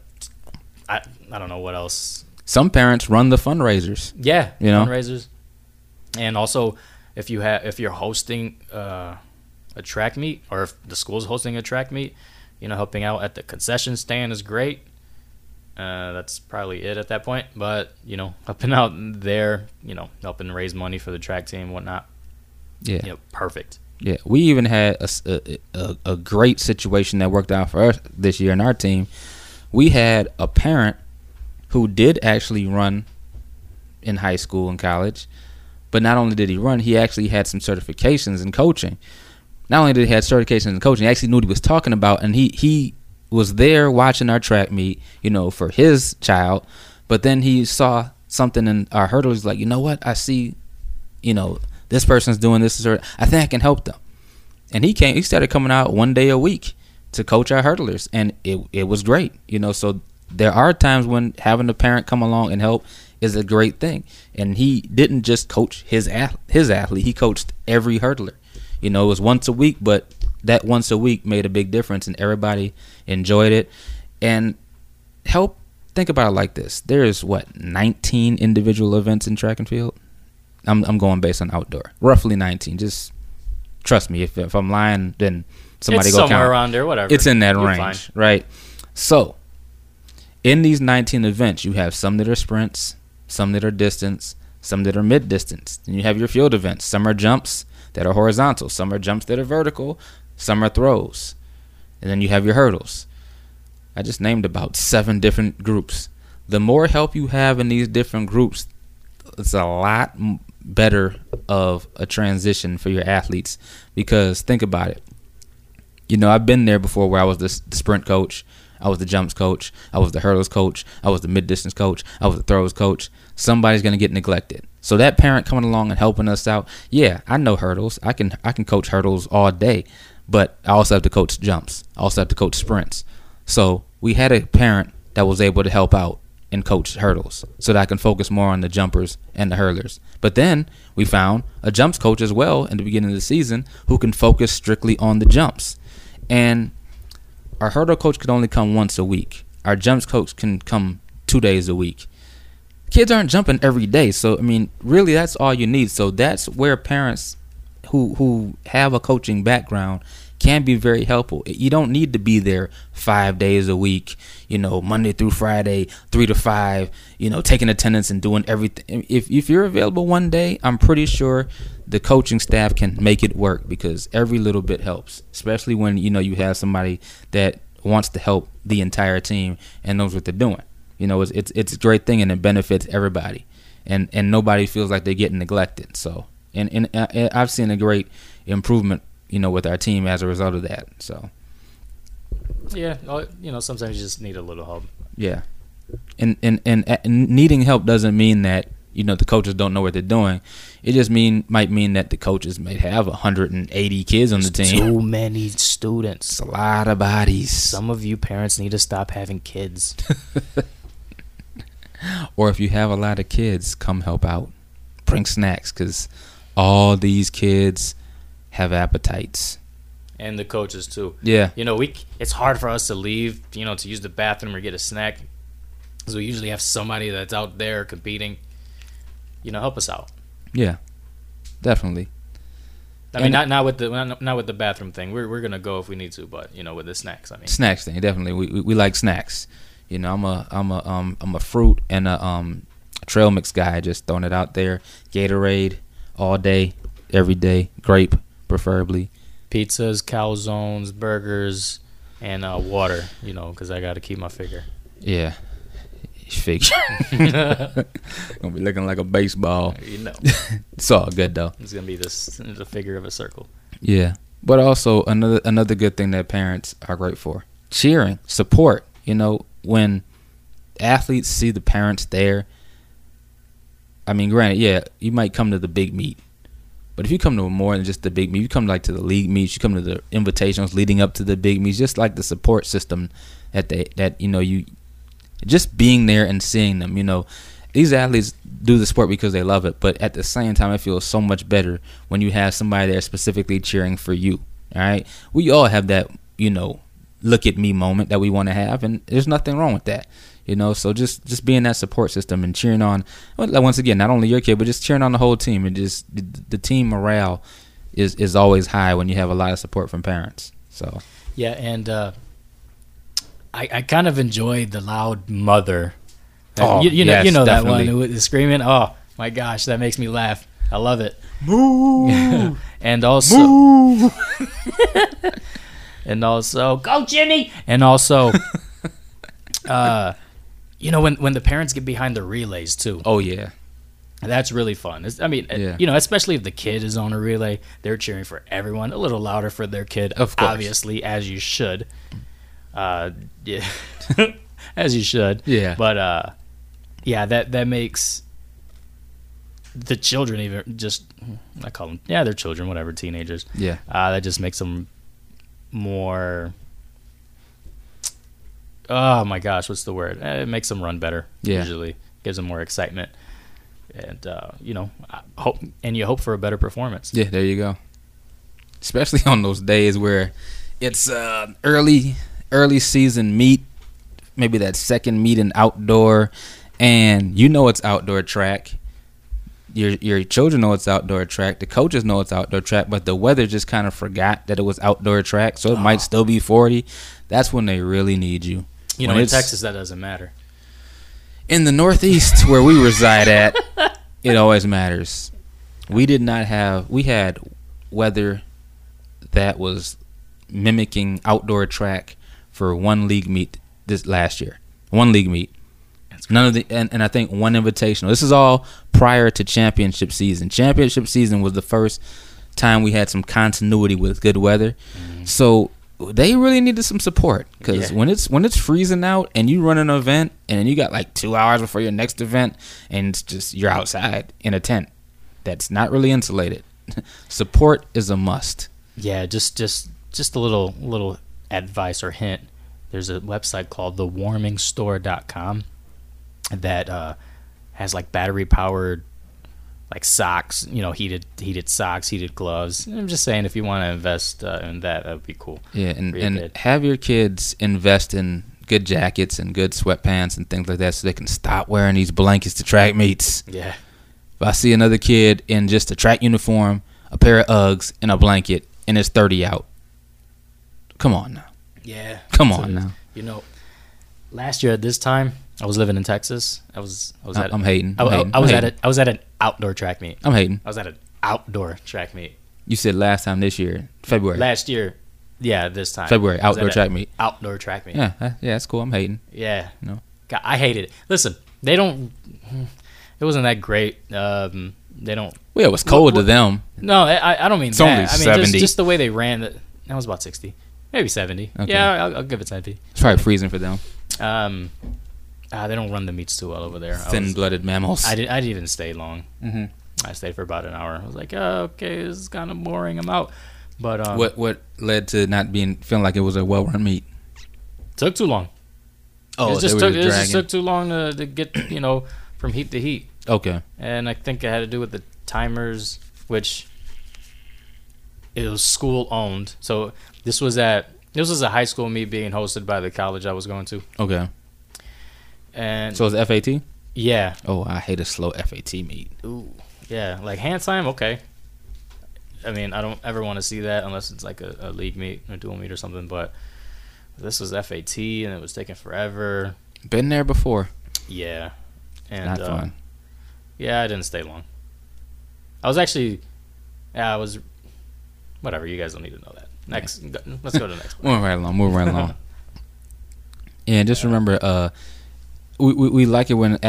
I don't know what else. Some parents run the fundraisers. Yeah, fundraisers. And also, if you're hosting a track meet, or if the school's hosting a track meet, helping out at the concession stand is great. That's probably it at that point. But helping out there, helping raise money for the track team and whatnot. Yeah. Perfect. Yeah, we even had a great situation that worked out for us this year in our team. We had a parent who did actually run in high school and college, but not only did he run, he actually had some certifications in coaching. Not only did he have certifications in coaching, he actually knew what he was talking about, and he was there watching our track meet, for his child, but then he saw something in our hurdles, like, you know what, I see, this person's doing this, I think I can help them. And he started coming out one day a week to coach our hurdlers, and it was great. So there are times when having a parent come along and help is a great thing. And he didn't just coach his athlete, he coached every hurdler. It was once a week, but that once a week made a big difference, and everybody enjoyed it. And think about it like this. There's 19 individual events in track and field? I'm going based on outdoor. Roughly 19. Just trust me. If I'm lying, then somebody go count. It's somewhere around there, whatever. It's in that range, right? So, in these 19 events, you have some that are sprints, some that are distance, some that are mid-distance. Then you have your field events. Some are jumps that are horizontal. Some are jumps that are vertical. Some are throws. And then you have your hurdles. I just named about 7 different groups. The more help you have in these different groups, it's a lot better of a transition for your athletes, because think about it. I've been there before where I was the sprint coach, I was the jumps coach, I was the hurdles coach, I was the mid-distance coach, I was the throws coach. Somebody's going to get neglected. So that parent coming along and helping us out, yeah, I know hurdles. I can coach hurdles all day, but I also have to coach jumps. I also have to coach sprints. So we had a parent that was able to help out and coach hurdles so that I can focus more on the jumpers and the hurlers. But then we found a jumps coach as well in the beginning of the season who can focus strictly on the jumps. And our hurdle coach could only come once a week. Our jumps coach can come 2 days a week. Kids aren't jumping every day, so really that's all you need. So that's where parents who have a coaching background can be very helpful. You don't need to be there 5 days a week, Monday through Friday, 3 to 5, taking attendance and doing everything. If you're available one day, I'm pretty sure the coaching staff can make it work, because every little bit helps, especially when, you have somebody that wants to help the entire team and knows what they're doing. It's a great thing, and it benefits everybody, and nobody feels like they're getting neglected. So, and I've seen a great improvement, with our team as a result of that. So, yeah, sometimes you just need a little help. Yeah, and needing help doesn't mean that the coaches don't know what they're doing. It just might mean that the coaches may have 180 kids on the team. Too many students. It's a lot of bodies. Some of you parents need to stop having kids. Or if you have a lot of kids, come help out. Bring snacks, because all these kids have appetites. And the coaches too. Yeah. It's hard for us to leave, to use the bathroom or get a snack. Because we usually have somebody that's out there competing. Help us out. Yeah, definitely. Not with the bathroom thing. We're gonna go if we need to, but with the snacks. Snacks thing, definitely. We like snacks. I'm a fruit and a trail mix guy. Just throwing it out there. Gatorade all day, every day. Grape, preferably. Pizzas, calzones, burgers, and water. Because I got to keep my figure. Yeah. Figure. Gonna be looking like a baseball. It's all good though. It's gonna be the figure of a circle. Yeah, but also another good thing that parents are great for: cheering, support. When athletes see the parents there. Granted, yeah, you might come to the big meet, but if you come to more than just the big meet, you come to the league meets, you come to the invitationals leading up to the big meets, just like the support system that you. Just being there and seeing them, these athletes do the sport because they love it, but at the same time, it feels so much better when you have somebody there specifically cheering for you. All right, we all have that, look at me moment that we want to have, and there's nothing wrong with that, So just being that support system and cheering on, once again, not only your kid, but just cheering on the whole team, and just the team morale is always high when you have a lot of support from parents. So yeah, and I kind of enjoyed the loud mother. Yes, that definitely. one with the screaming. Oh my gosh, that makes me laugh. I love it. Moo. And also, moo. And also, go Jimmy. And also, when the parents get behind the relays too. Oh yeah. That's really fun. Especially if the kid is on a relay, they're cheering for everyone, a little louder for their kid, of course. Obviously, as you should. Yeah, as you should. Yeah. But that makes the children even just, I call them, they're children, whatever, teenagers. Yeah. That just makes them more. Oh my gosh, what's the word? It makes them run better. Yeah. Usually gives them more excitement, and you hope for a better performance. Yeah, there you go. Especially on those days where it's early season meet, maybe that second meet in outdoor, and it's outdoor track. Your children know it's outdoor track. The coaches know it's outdoor track, but the weather just kind of forgot that it was outdoor track, so it might still be 40. That's when they really need you. In Texas, that doesn't matter. In the Northeast, where we reside at, it always matters. We had weather that was mimicking outdoor track for one league meet this last year. One league meet. None of the and I think one invitational. This is all prior to championship season. Championship season was the first time we had some continuity with good weather. Mm-hmm. So they really needed some support because when it's freezing out and you run an event and you got like 2 hours before your next event and it's just you're outside in a tent that's not really insulated. Support is a must. Yeah, just a little advice or hint. There's a website called thewarmingstore.com that has like battery powered like socks, heated socks, heated gloves. I'm just saying, if you want to invest in that would be cool. Yeah, and have your kids invest in good jackets and good sweatpants and things like that so they can stop wearing these blankets to track meets. Yeah. If I see another kid in just a track uniform, a pair of Uggs, and a blanket, and it's 30 out, come on now. Yeah. Come on now. Last year at this time, I was living in Texas. I'm hating. I was at an outdoor track meet. I'm hating. I was at an outdoor track meet. You said last time this year, February. Last year, yeah, this time. February, outdoor track meet. Outdoor track meet. Yeah, that's cool. I'm hating. Yeah. No. God, I hated it. Listen, it wasn't that great. They don't. Well, it was cold to them. No, I don't mean it's that. Only 70. Just the way they ran. That was about 60. Maybe 70. Okay. Yeah, I'll give it 70. It's probably freezing for them. They don't run the meets too well over there. Thin-blooded mammals. I didn't even stay long. Mm-hmm. I stayed for about an hour. I was like, okay, this is kind of boring. I'm out. But what led to not feeling like it was a well-run meet? Took too long. Oh, it just took too long to get from heat to heat. Okay. And I think it had to do with the timers, which it was school owned. So this was a high school meet being hosted by the college I was going to. Okay. And so it was FAT? Yeah. Oh, I hate a slow FAT meet. Ooh. Yeah, like hand time, okay. I mean, I don't ever want to see that unless it's like a league meet or dual meet or something, but this was FAT and it was taking forever. Been there before. Yeah. And not fun. Yeah, I didn't stay long. Whatever, you guys don't need to know that. Next, let's go to the next one. Moving right along. Yeah, just remember, we like it when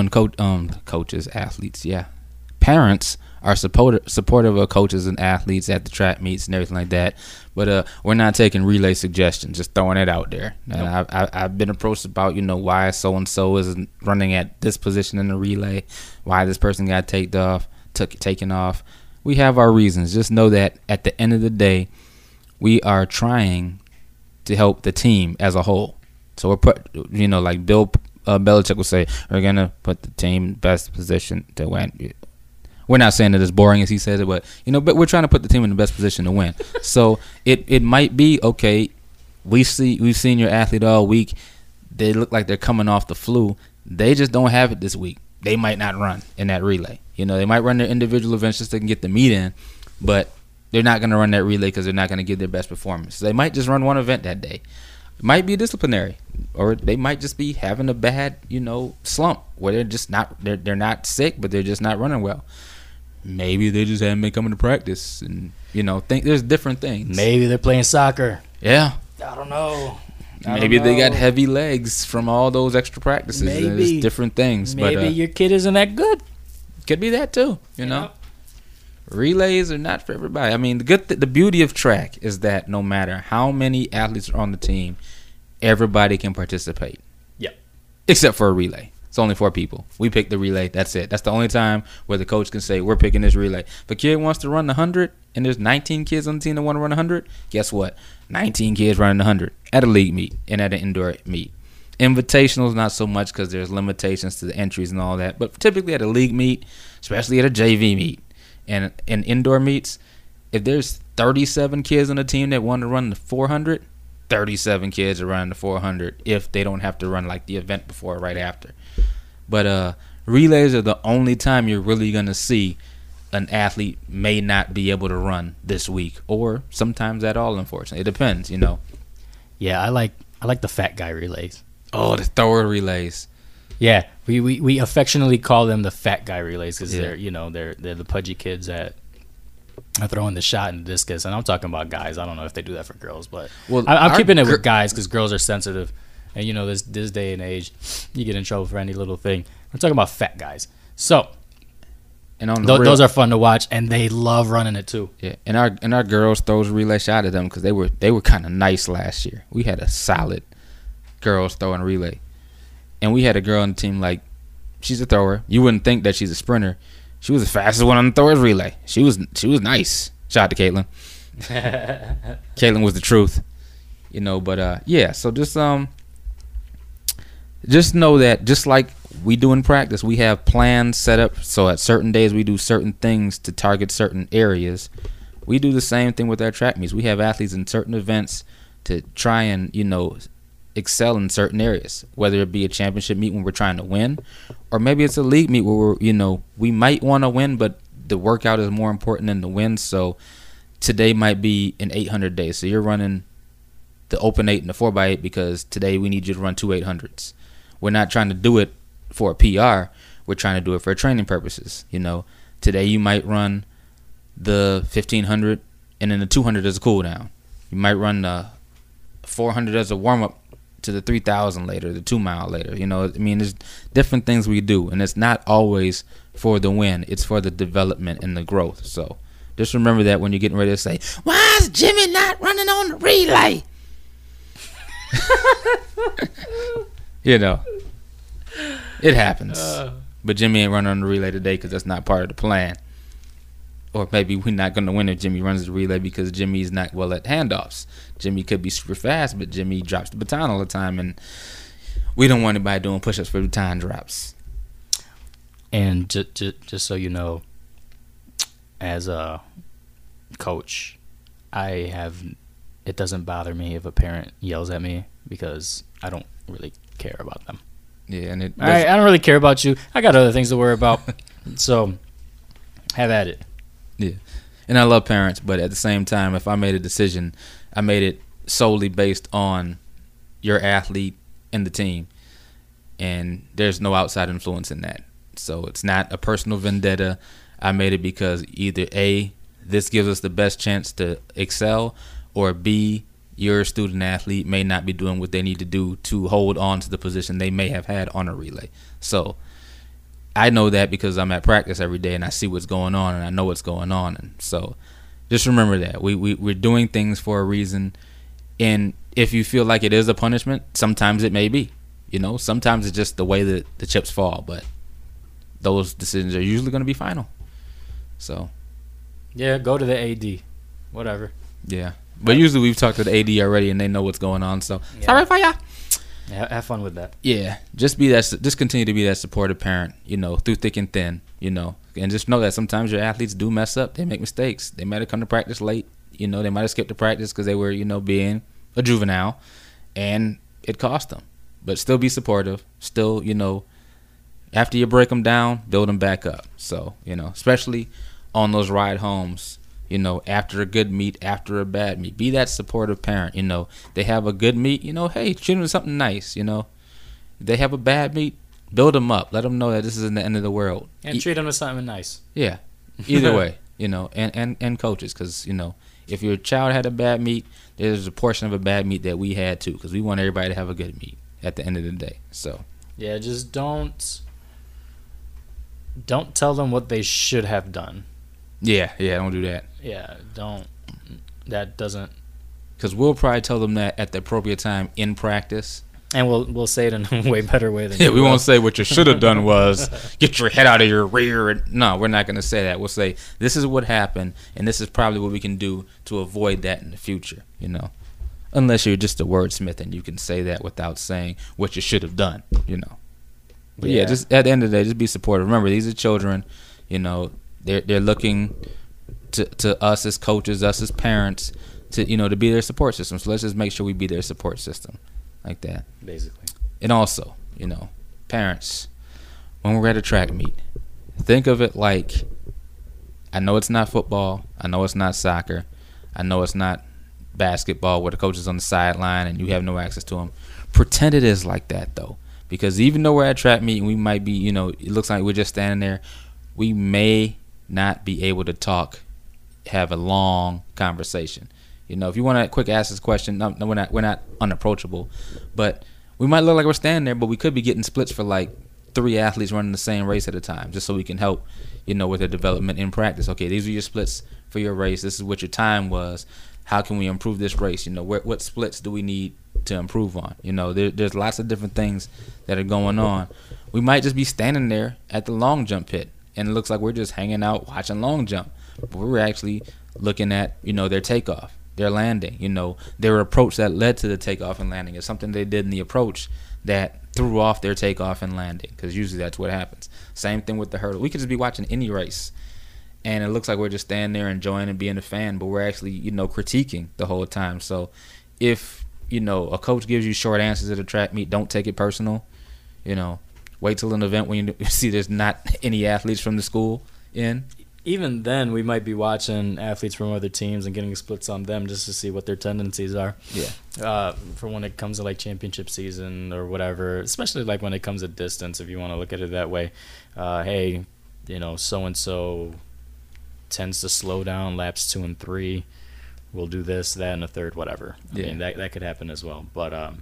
coaches, athletes, parents are supportive of coaches and athletes at the track meets and everything like that. But we're not taking relay suggestions, just throwing it out there. And nope. I've been approached about why so and so isn't running at this position in the relay, why this person got taken off. We have our reasons. Just know that at the end of the day, we are trying to help the team as a whole. So we're like Bill Belichick will say, we're gonna put the team in best position to win. We're not saying that it's boring as he says it, but but we're trying to put the team in the best position to win. So it might be okay. We've seen your athlete all week. They look like they're coming off the flu. They just don't have it this week. They might not run in that relay. They might run their individual events just so they can get the meet in, but they're not going to run that relay because they're not going to give their best performance. So they might just run one event that day. It might be disciplinary, or they might just be having a bad, slump where they're just not they're not sick, but they're just not running well. Maybe they just haven't been coming to practice, and think there's different things. Maybe they're playing soccer. Yeah, I don't know. Maybe they got heavy legs from all those extra practices. Maybe there's different things. Maybe your kid isn't that good. Could be that too. Relays are not for everybody. I mean, the beauty of track is that no matter how many athletes are on the team, everybody can participate. Yep. Except for a relay. It's only 4 people. We pick the relay. That's it. That's the only time where the coach can say, we're picking this relay. If a kid wants to run the 100 and there's 19 kids on the team that want to run 100, guess what? 19 kids running the 100 at a league meet and at an indoor meet. Invitationals, not so much because there's limitations to the entries and all that. But typically at a league meet, especially at a JV meet and in indoor meets, if there's 37 kids on the team that want to run the 400, 37 kids are running the 400 if they don't have to run like the event before or right after. But relays are the only time you're really going to see an athlete may not be able to run this week, or sometimes at all, unfortunately. It depends, Yeah, I like the fat guy relays. Oh, the thrower relays. Yeah, we affectionately call them the fat guy relays because they're the pudgy kids that are throwing the shot and the discus. And I'm talking about guys. I don't know if they do that for girls, but I'm keeping it with guys because girls are sensitive. And this day and age, you get in trouble for any little thing. We're talking about fat guys. So, and those are fun to watch, and they love running it too. Yeah, and our girls throws relay. Shout out to them because they were kind of nice last year. We had a solid girls throwing relay, and we had a girl on the team like she's a thrower. You wouldn't think that she's a sprinter. She was the fastest one on the throwers relay. She was nice. Shout out to Caitlin. Caitlin was the truth, But yeah, so just know that just like we do in practice, we have plans set up. So at certain days we do certain things to target certain areas. We do the same thing with our track meets. We have athletes in certain events to try and excel in certain areas, whether it be a championship meet when we're trying to win, or maybe it's a league meet where we might want to win, but the workout is more important than the win. So today might be an 800 day. So you're running the open 8 and the 4x8 because today we need you to run 2 800s. We're not trying to do it for a PR. We're trying to do it for training purposes. Today you might run the 1500 and then the 200 as a cool down. You might run the 400 as a warm up to the 3,000 later, the 2 mile later. There's different things we do, and it's not always for the win. It's for the development and the growth. So just remember that when you're getting ready to say, why is Jimmy not running on the relay? It happens. But Jimmy ain't running on the relay today because that's not part of the plan. Or maybe we're not going to win if Jimmy runs the relay because Jimmy's not well at handoffs. Jimmy could be super fast, but Jimmy drops the baton all the time, and we don't want anybody doing push-ups for baton drops. And just so you know, as a coach, it doesn't bother me if a parent yells at me because I don't really care about them. Yeah, and I don't really care about you. I got other things to worry about. So have at it. Yeah, and I love parents, but at the same time, if I made a decision, I made it solely based on your athlete and the team, and there's no outside influence in that. So it's not a personal vendetta. I made it because either A, this gives us the best chance to excel, or B, your student athlete may not be doing what they need to do to hold on to the position they may have had on a relay. So I know that because I'm at practice every day and I see what's going on and I know what's going on. And so just remember that. We're doing things for a reason. And if you feel like it is a punishment, sometimes it may be. Sometimes it's just the way that the chips fall. But those decisions are usually going to be final. So. Yeah, go to the AD. Whatever. Yeah. But usually we've talked to the AD already and they know what's going on. So, sorry for ya. Yeah, have fun with that. Yeah, just continue to be that supportive parent, through thick and thin, and just know that sometimes your athletes do mess up. They make mistakes. They might have come to practice late. They might have skipped the practice because they were, being a juvenile, and it cost them. But still be supportive. Still, after you break them down, build them back up. So, especially on those ride homes. After a good meet, after a bad meet, be that supportive parent. They have a good meet, hey, treat them to something nice. They have a bad meet, build them up. Let them know that this isn't the end of the world. And treat them to something nice. Yeah, either way, and coaches, because if your child had a bad meet, there's a portion of a bad meet that we had too, because we want everybody to have a good meet at the end of the day. So yeah, just don't tell them what they should have done. Yeah, don't do that. Yeah, don't. That doesn't. Because we'll probably tell them that at the appropriate time in practice. And we'll say it in a way better way than you will. Won't say what you should have done was get your head out of your rear. No, we're not going to say that. We'll say this is what happened, and this is probably what we can do to avoid that in the future, Unless you're just a wordsmith and you can say that without saying what you should have done, But yeah, just at the end of the day, just be supportive. Remember, these are children, They're looking to us as coaches, us as parents, to to be their support system. So let's just make sure we be their support system, like that. Basically. And also, parents, when we're at a track meet, think of it like, I know it's not football, I know it's not soccer, I know it's not basketball where the coach is on the sideline and you have no access to him. Pretend it is like that though, because even though we're at a track meet and we might be, it looks like we're just standing there, we may not be able to have a long conversation. If you want to quick ask this question, no, we're not unapproachable, but We might look like we're standing there, but we could be getting splits for like 3 athletes running the same race at a time, just so we can help, with their development in practice. Okay, these are your splits for your race. This is what your time was. How can we improve this race? What splits do we need to improve on? There's lots of different things that are going on. We might just be standing there at the long jump pit, and it looks like we're just hanging out watching long jump, but we're actually looking at their takeoff, their landing, their approach that led to the takeoff and landing. It's something they did in the approach that threw off their takeoff and landing, because usually that's what happens. Same thing with the hurdle. We could just be watching any race, and it looks like we're just standing there enjoying and being a fan, but we're actually critiquing the whole time. So if a coach gives you short answers at a track meet, don't take it personal. Wait till an event when you see there's not any athletes from the school in. Even then, we might be watching athletes from other teams and getting splits on them just to see what their tendencies are. Yeah. For when it comes to like championship season or whatever, especially like when it comes to distance, if you want to look at it that way. Hey, so and so tends to slow down laps 2 and 3. We'll do this, that, and a third, whatever. I mean, that could happen as well. But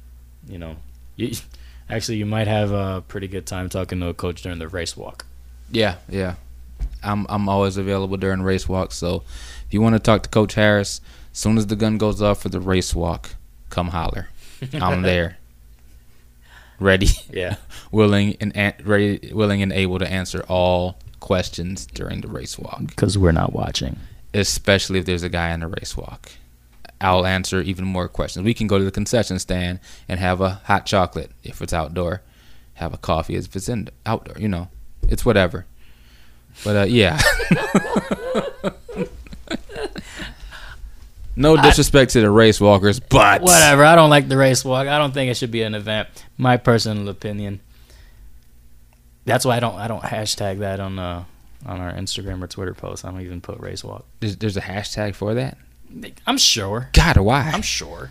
you might have a pretty good time talking to a coach during the race walk. Yeah. I'm always available during race walk, so if you want to talk to Coach Harris, as soon as the gun goes off for the race walk, come holler. I'm there, ready, willing and able to answer all questions during the race walk. Because we're not watching, especially if there's a guy in the race walk. I'll answer even more questions. We can go to the concession stand and have a hot chocolate if it's outdoor, have a coffee if it's outdoor. It's whatever. But yeah. No disrespect to the race walkers, but whatever. I don't like the race walk. I don't think it should be an event. My personal opinion. That's why I don't hashtag that on our Instagram or Twitter posts. I don't even put race walk. There's a hashtag for that? I'm sure. God, why? I'm sure.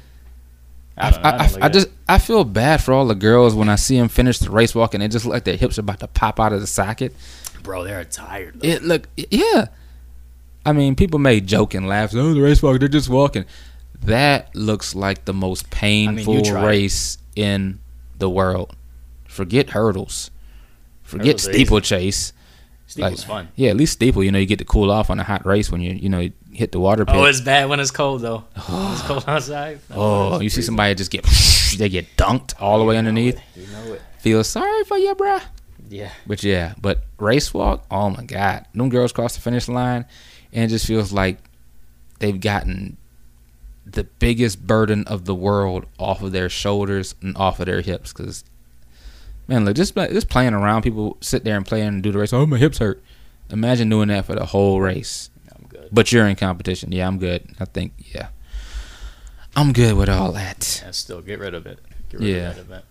I feel bad for all the girls when I see them finish the race walk and they just look like their hips are about to pop out of the socket. Bro, they're tired. Though. Yeah. I mean, people may joke and laugh. Oh, the race walk, they're just walking. That looks like the most painful race in the world. Forget hurdles. Forget steeplechase. Steeple's fun. Yeah, at least steeple, you get to cool off on a hot race when you hit the water pit. Oh, it's bad when it's cold, though. When it's cold outside. You see somebody just get dunked all the way underneath. You know it. Feel sorry for you, bruh. Yeah. But race walk, oh my God. Them girls cross the finish line and it just feels like they've gotten the biggest burden of the world off of their shoulders and off of their hips. Because, man, look, just playing around, people sit there and play and do the race. Oh, my hips hurt. Imagine doing that for the whole race. I'm good. But you're in competition. Yeah, I'm good. I think, I'm good with all that. Yeah, still, get rid of it. Get rid of that event.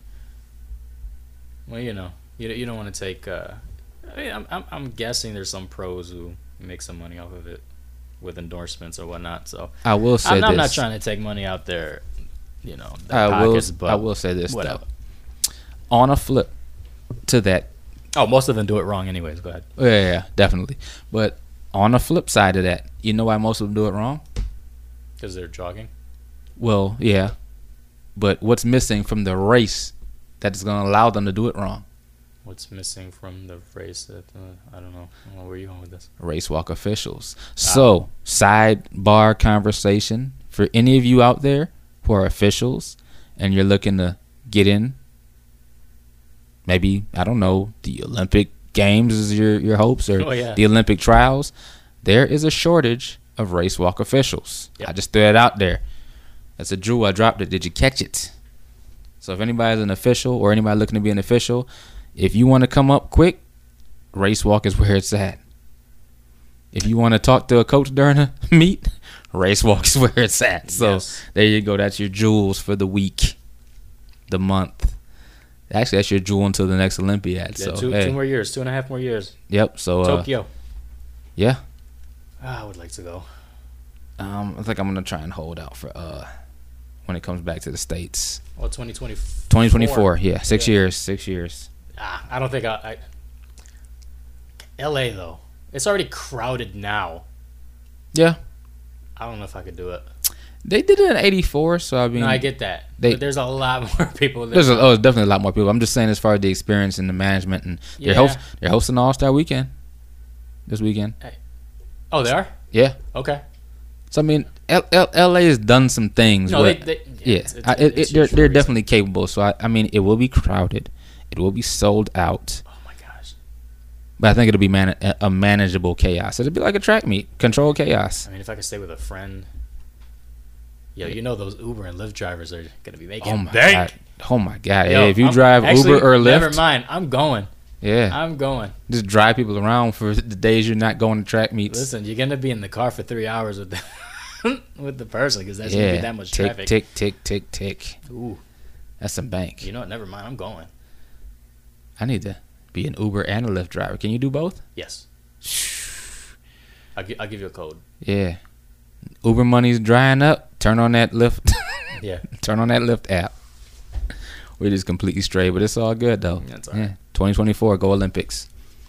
Well, you don't want to take. I'm guessing there's some pros who make some money off of it with endorsements or whatnot. So I will say I'm not trying to take money out there. I will say this whatever. Though. On a flip to that. Oh, most of them do it wrong, anyways. Go ahead. Yeah, definitely. But on the flip side of that, you know why most of them do it wrong? Because they're jogging. Well, yeah. But what's missing from the race that's going to allow them to do it wrong? What's missing from the race that I don't know where you going with this? Race walk officials. So, sidebar conversation for any of you out there who are officials and you're looking to get in. Maybe, I don't know, the Olympic Games is your hopes or the Olympic trials. There is a shortage of race walk officials. Yep. I just threw it out there. That's a jewel. I dropped it. Did you catch it? So if anybody's an official or anybody looking to be an official, if you want to come up quick, race walk is where it's at. If you want to talk to a coach during a meet, race walk is where it's at. So there you go. That's your jewels for the week, the month. Actually, that's your jewel until the next Olympiad. Yeah, so 2 more years, 2.5 more years. Yep. So Tokyo. Yeah. I would like to go. I think I'm gonna try and hold out for when it comes back to the States. Well, 2024. 2024. Yeah, 6 years. 6 years. I don't think I. LA though, it's already crowded now. Yeah. I don't know if I could do it. They did it in '84, so I mean, no, I get that. But there's a lot more people. There's definitely a lot more people. I'm just saying as far as the experience and the management, and they're hosting the All-Star Weekend this weekend. Hey. Oh, they are? Yeah. Okay. So I mean, LA has done some things. No, they're definitely capable. So I mean, it will be crowded. It will be sold out. Oh my gosh! But I think it'll be a manageable chaos. It'll be like a track meet, controlled chaos. I mean, if I could stay with a friend, you know those Uber and Lyft drivers are gonna be making bank. Oh my god! Yo, hey, if you drive Uber or Lyft, never mind. I'm going. Yeah, I'm going. Just drive people around for the days you're not going to track meets. Listen, you're gonna be in the car for 3 hours with the person because that's gonna be that much traffic. Tick. Ooh, that's some bank. You know what? Never mind. I'm going. I need to be an Uber and a Lyft driver. Can you do both? Yes. I'll give you a code. Yeah. Uber money's drying up. Turn on that Lyft. Yeah. Turn on that Lyft app. We're just completely straight, but it's all good though. That's all right. 2024, go Olympics.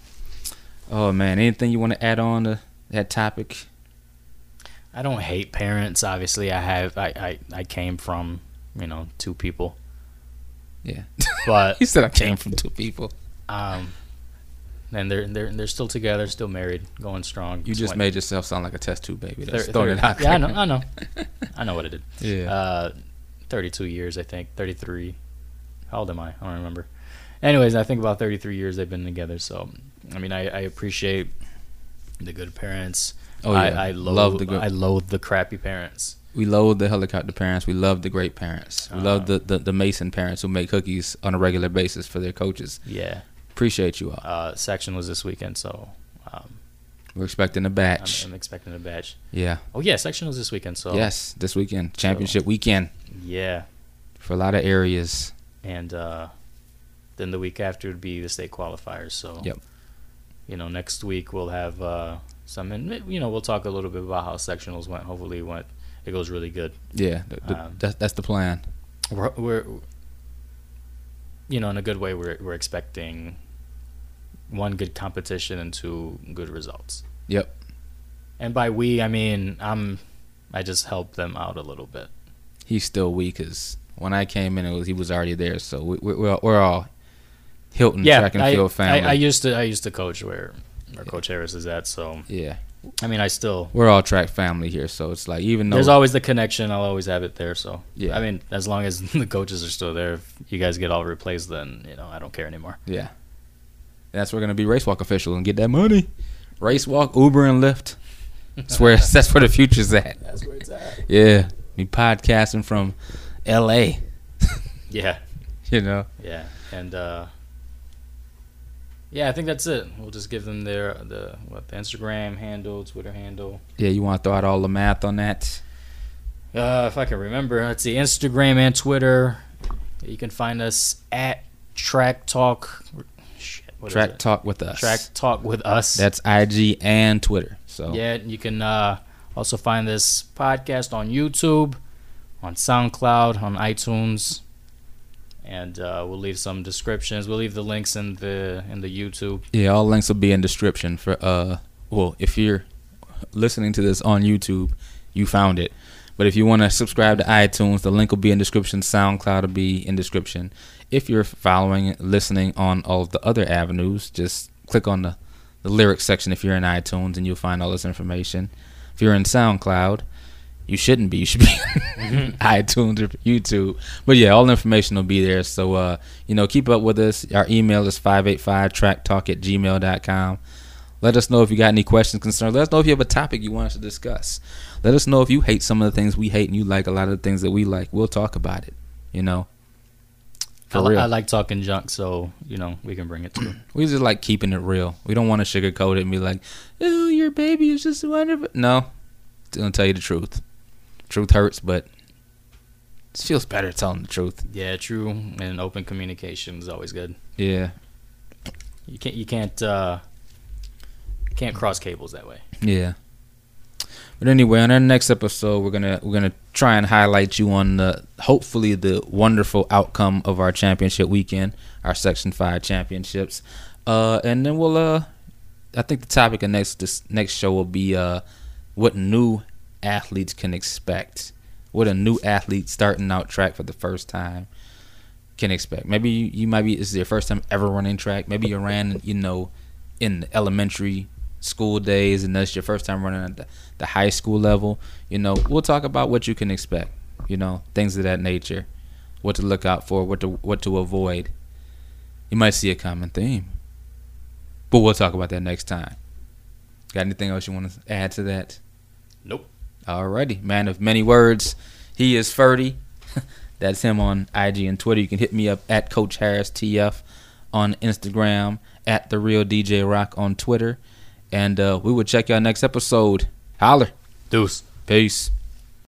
Oh man, anything you want to add on to that topic? I don't hate parents. Obviously, I came from, two people. Yeah. But he said I came from two people. And they're still together, still married, going strong. You just made yourself sound like a test tube baby. That's throwing it out there. Yeah, I know. I know what it did. Yeah. 32 years, I think. 33. How old am I? I don't remember. Anyways, I think about 33 years they've been together. So, I mean, I appreciate the good parents. Oh, yeah. I loathe the crappy parents. We loathe the helicopter parents. We love the great parents. We love the Mason parents who make cookies on a regular basis for their coaches. Yeah. Appreciate you all. Section was this weekend, so we're expecting a batch. I'm expecting a batch. Yeah. Oh yeah, section was this weekend. So yes, this weekend, championship weekend. Yeah. For a lot of areas. And then the week after would be the state qualifiers. So yep. Next week we'll have some, and we'll talk a little bit about how sectionals went. Hopefully, it goes really good. Yeah, that's the plan. We're in a good way. We're expecting 1, good competition and 2, good results. Yep. And by we, I mean I just helped them out a little bit. He's still we, because when I came in, he was already there. So we're all Hilton track and field family. I used to coach where Coach Harris is at. So yeah. I mean, we're all track family here, so it's like, even though there's always the connection, I'll always have it there. So yeah, I mean, as long as the coaches are still there, if you guys get all replaced, then I don't care anymore. Yeah, that's where we're gonna be Racewalk official and get that money. Racewalk, Uber, and Lyft. That's where the future's at. That's where it's at. Yeah, be podcasting from LA. Yeah, Yeah, and yeah, I think that's it. We'll just give them the Instagram handle, Twitter handle. Yeah, you want to throw out all the math on that? If I can remember, let's see, Instagram and Twitter. You can find us at Track Talk. Track Talk with Us. Track Talk with Us. That's IG and Twitter. So yeah, you can also find this podcast on YouTube, on SoundCloud, on iTunes. And we'll leave some descriptions. We'll leave the links in the YouTube. Yeah, all links will be in description for if you're listening to this on YouTube, you found it. But if you want to subscribe to iTunes, the link will be in description. SoundCloud will be in description. If you're listening on all of the other avenues, just click on the lyrics section if you're in iTunes, and you'll find all this information. If you're in SoundCloud, you shouldn't be. You should be iTunes or YouTube. But yeah, all the information will be there. So, keep up with us. Our email is 585tracktalk@gmail.com. Let us know if you got any questions, concerns. Let us know if you have a topic you want us to discuss. Let us know if you hate some of the things we hate and you like a lot of the things that we like. We'll talk about it, For real. I like talking junk, so, we can bring it too. We just like keeping it real. We don't want to sugarcoat it and be like, oh, your baby is just wonderful. No, it's going to tell you the truth. Truth hurts, but it feels better telling the truth. Yeah, true. And open communication is always good. Yeah. You can't cross cables that way. Yeah. But anyway, on our next episode, we're gonna try and highlight you on hopefully the wonderful outcome of our championship weekend, our Section 5 championships, and then we'll I think the topic of this next show will be what new athletes can expect what a new athlete starting out track for the first time can expect. Maybe you might be, this is your first time ever running track. Maybe you ran, in elementary school days, and that's your first time running at the high school level. We'll talk about what you can expect, things of that nature, what to look out for, what to avoid. You might see a common theme, but we'll talk about that next time. Got anything else you want to add to that? Nope. Alrighty, man of many words. He is Ferdy. That's him on IG and Twitter. You can hit me up at Coach Harris TF on Instagram, at The Real DJ Rock on Twitter. And we will check y'all next episode. Holler. Deuce. Peace.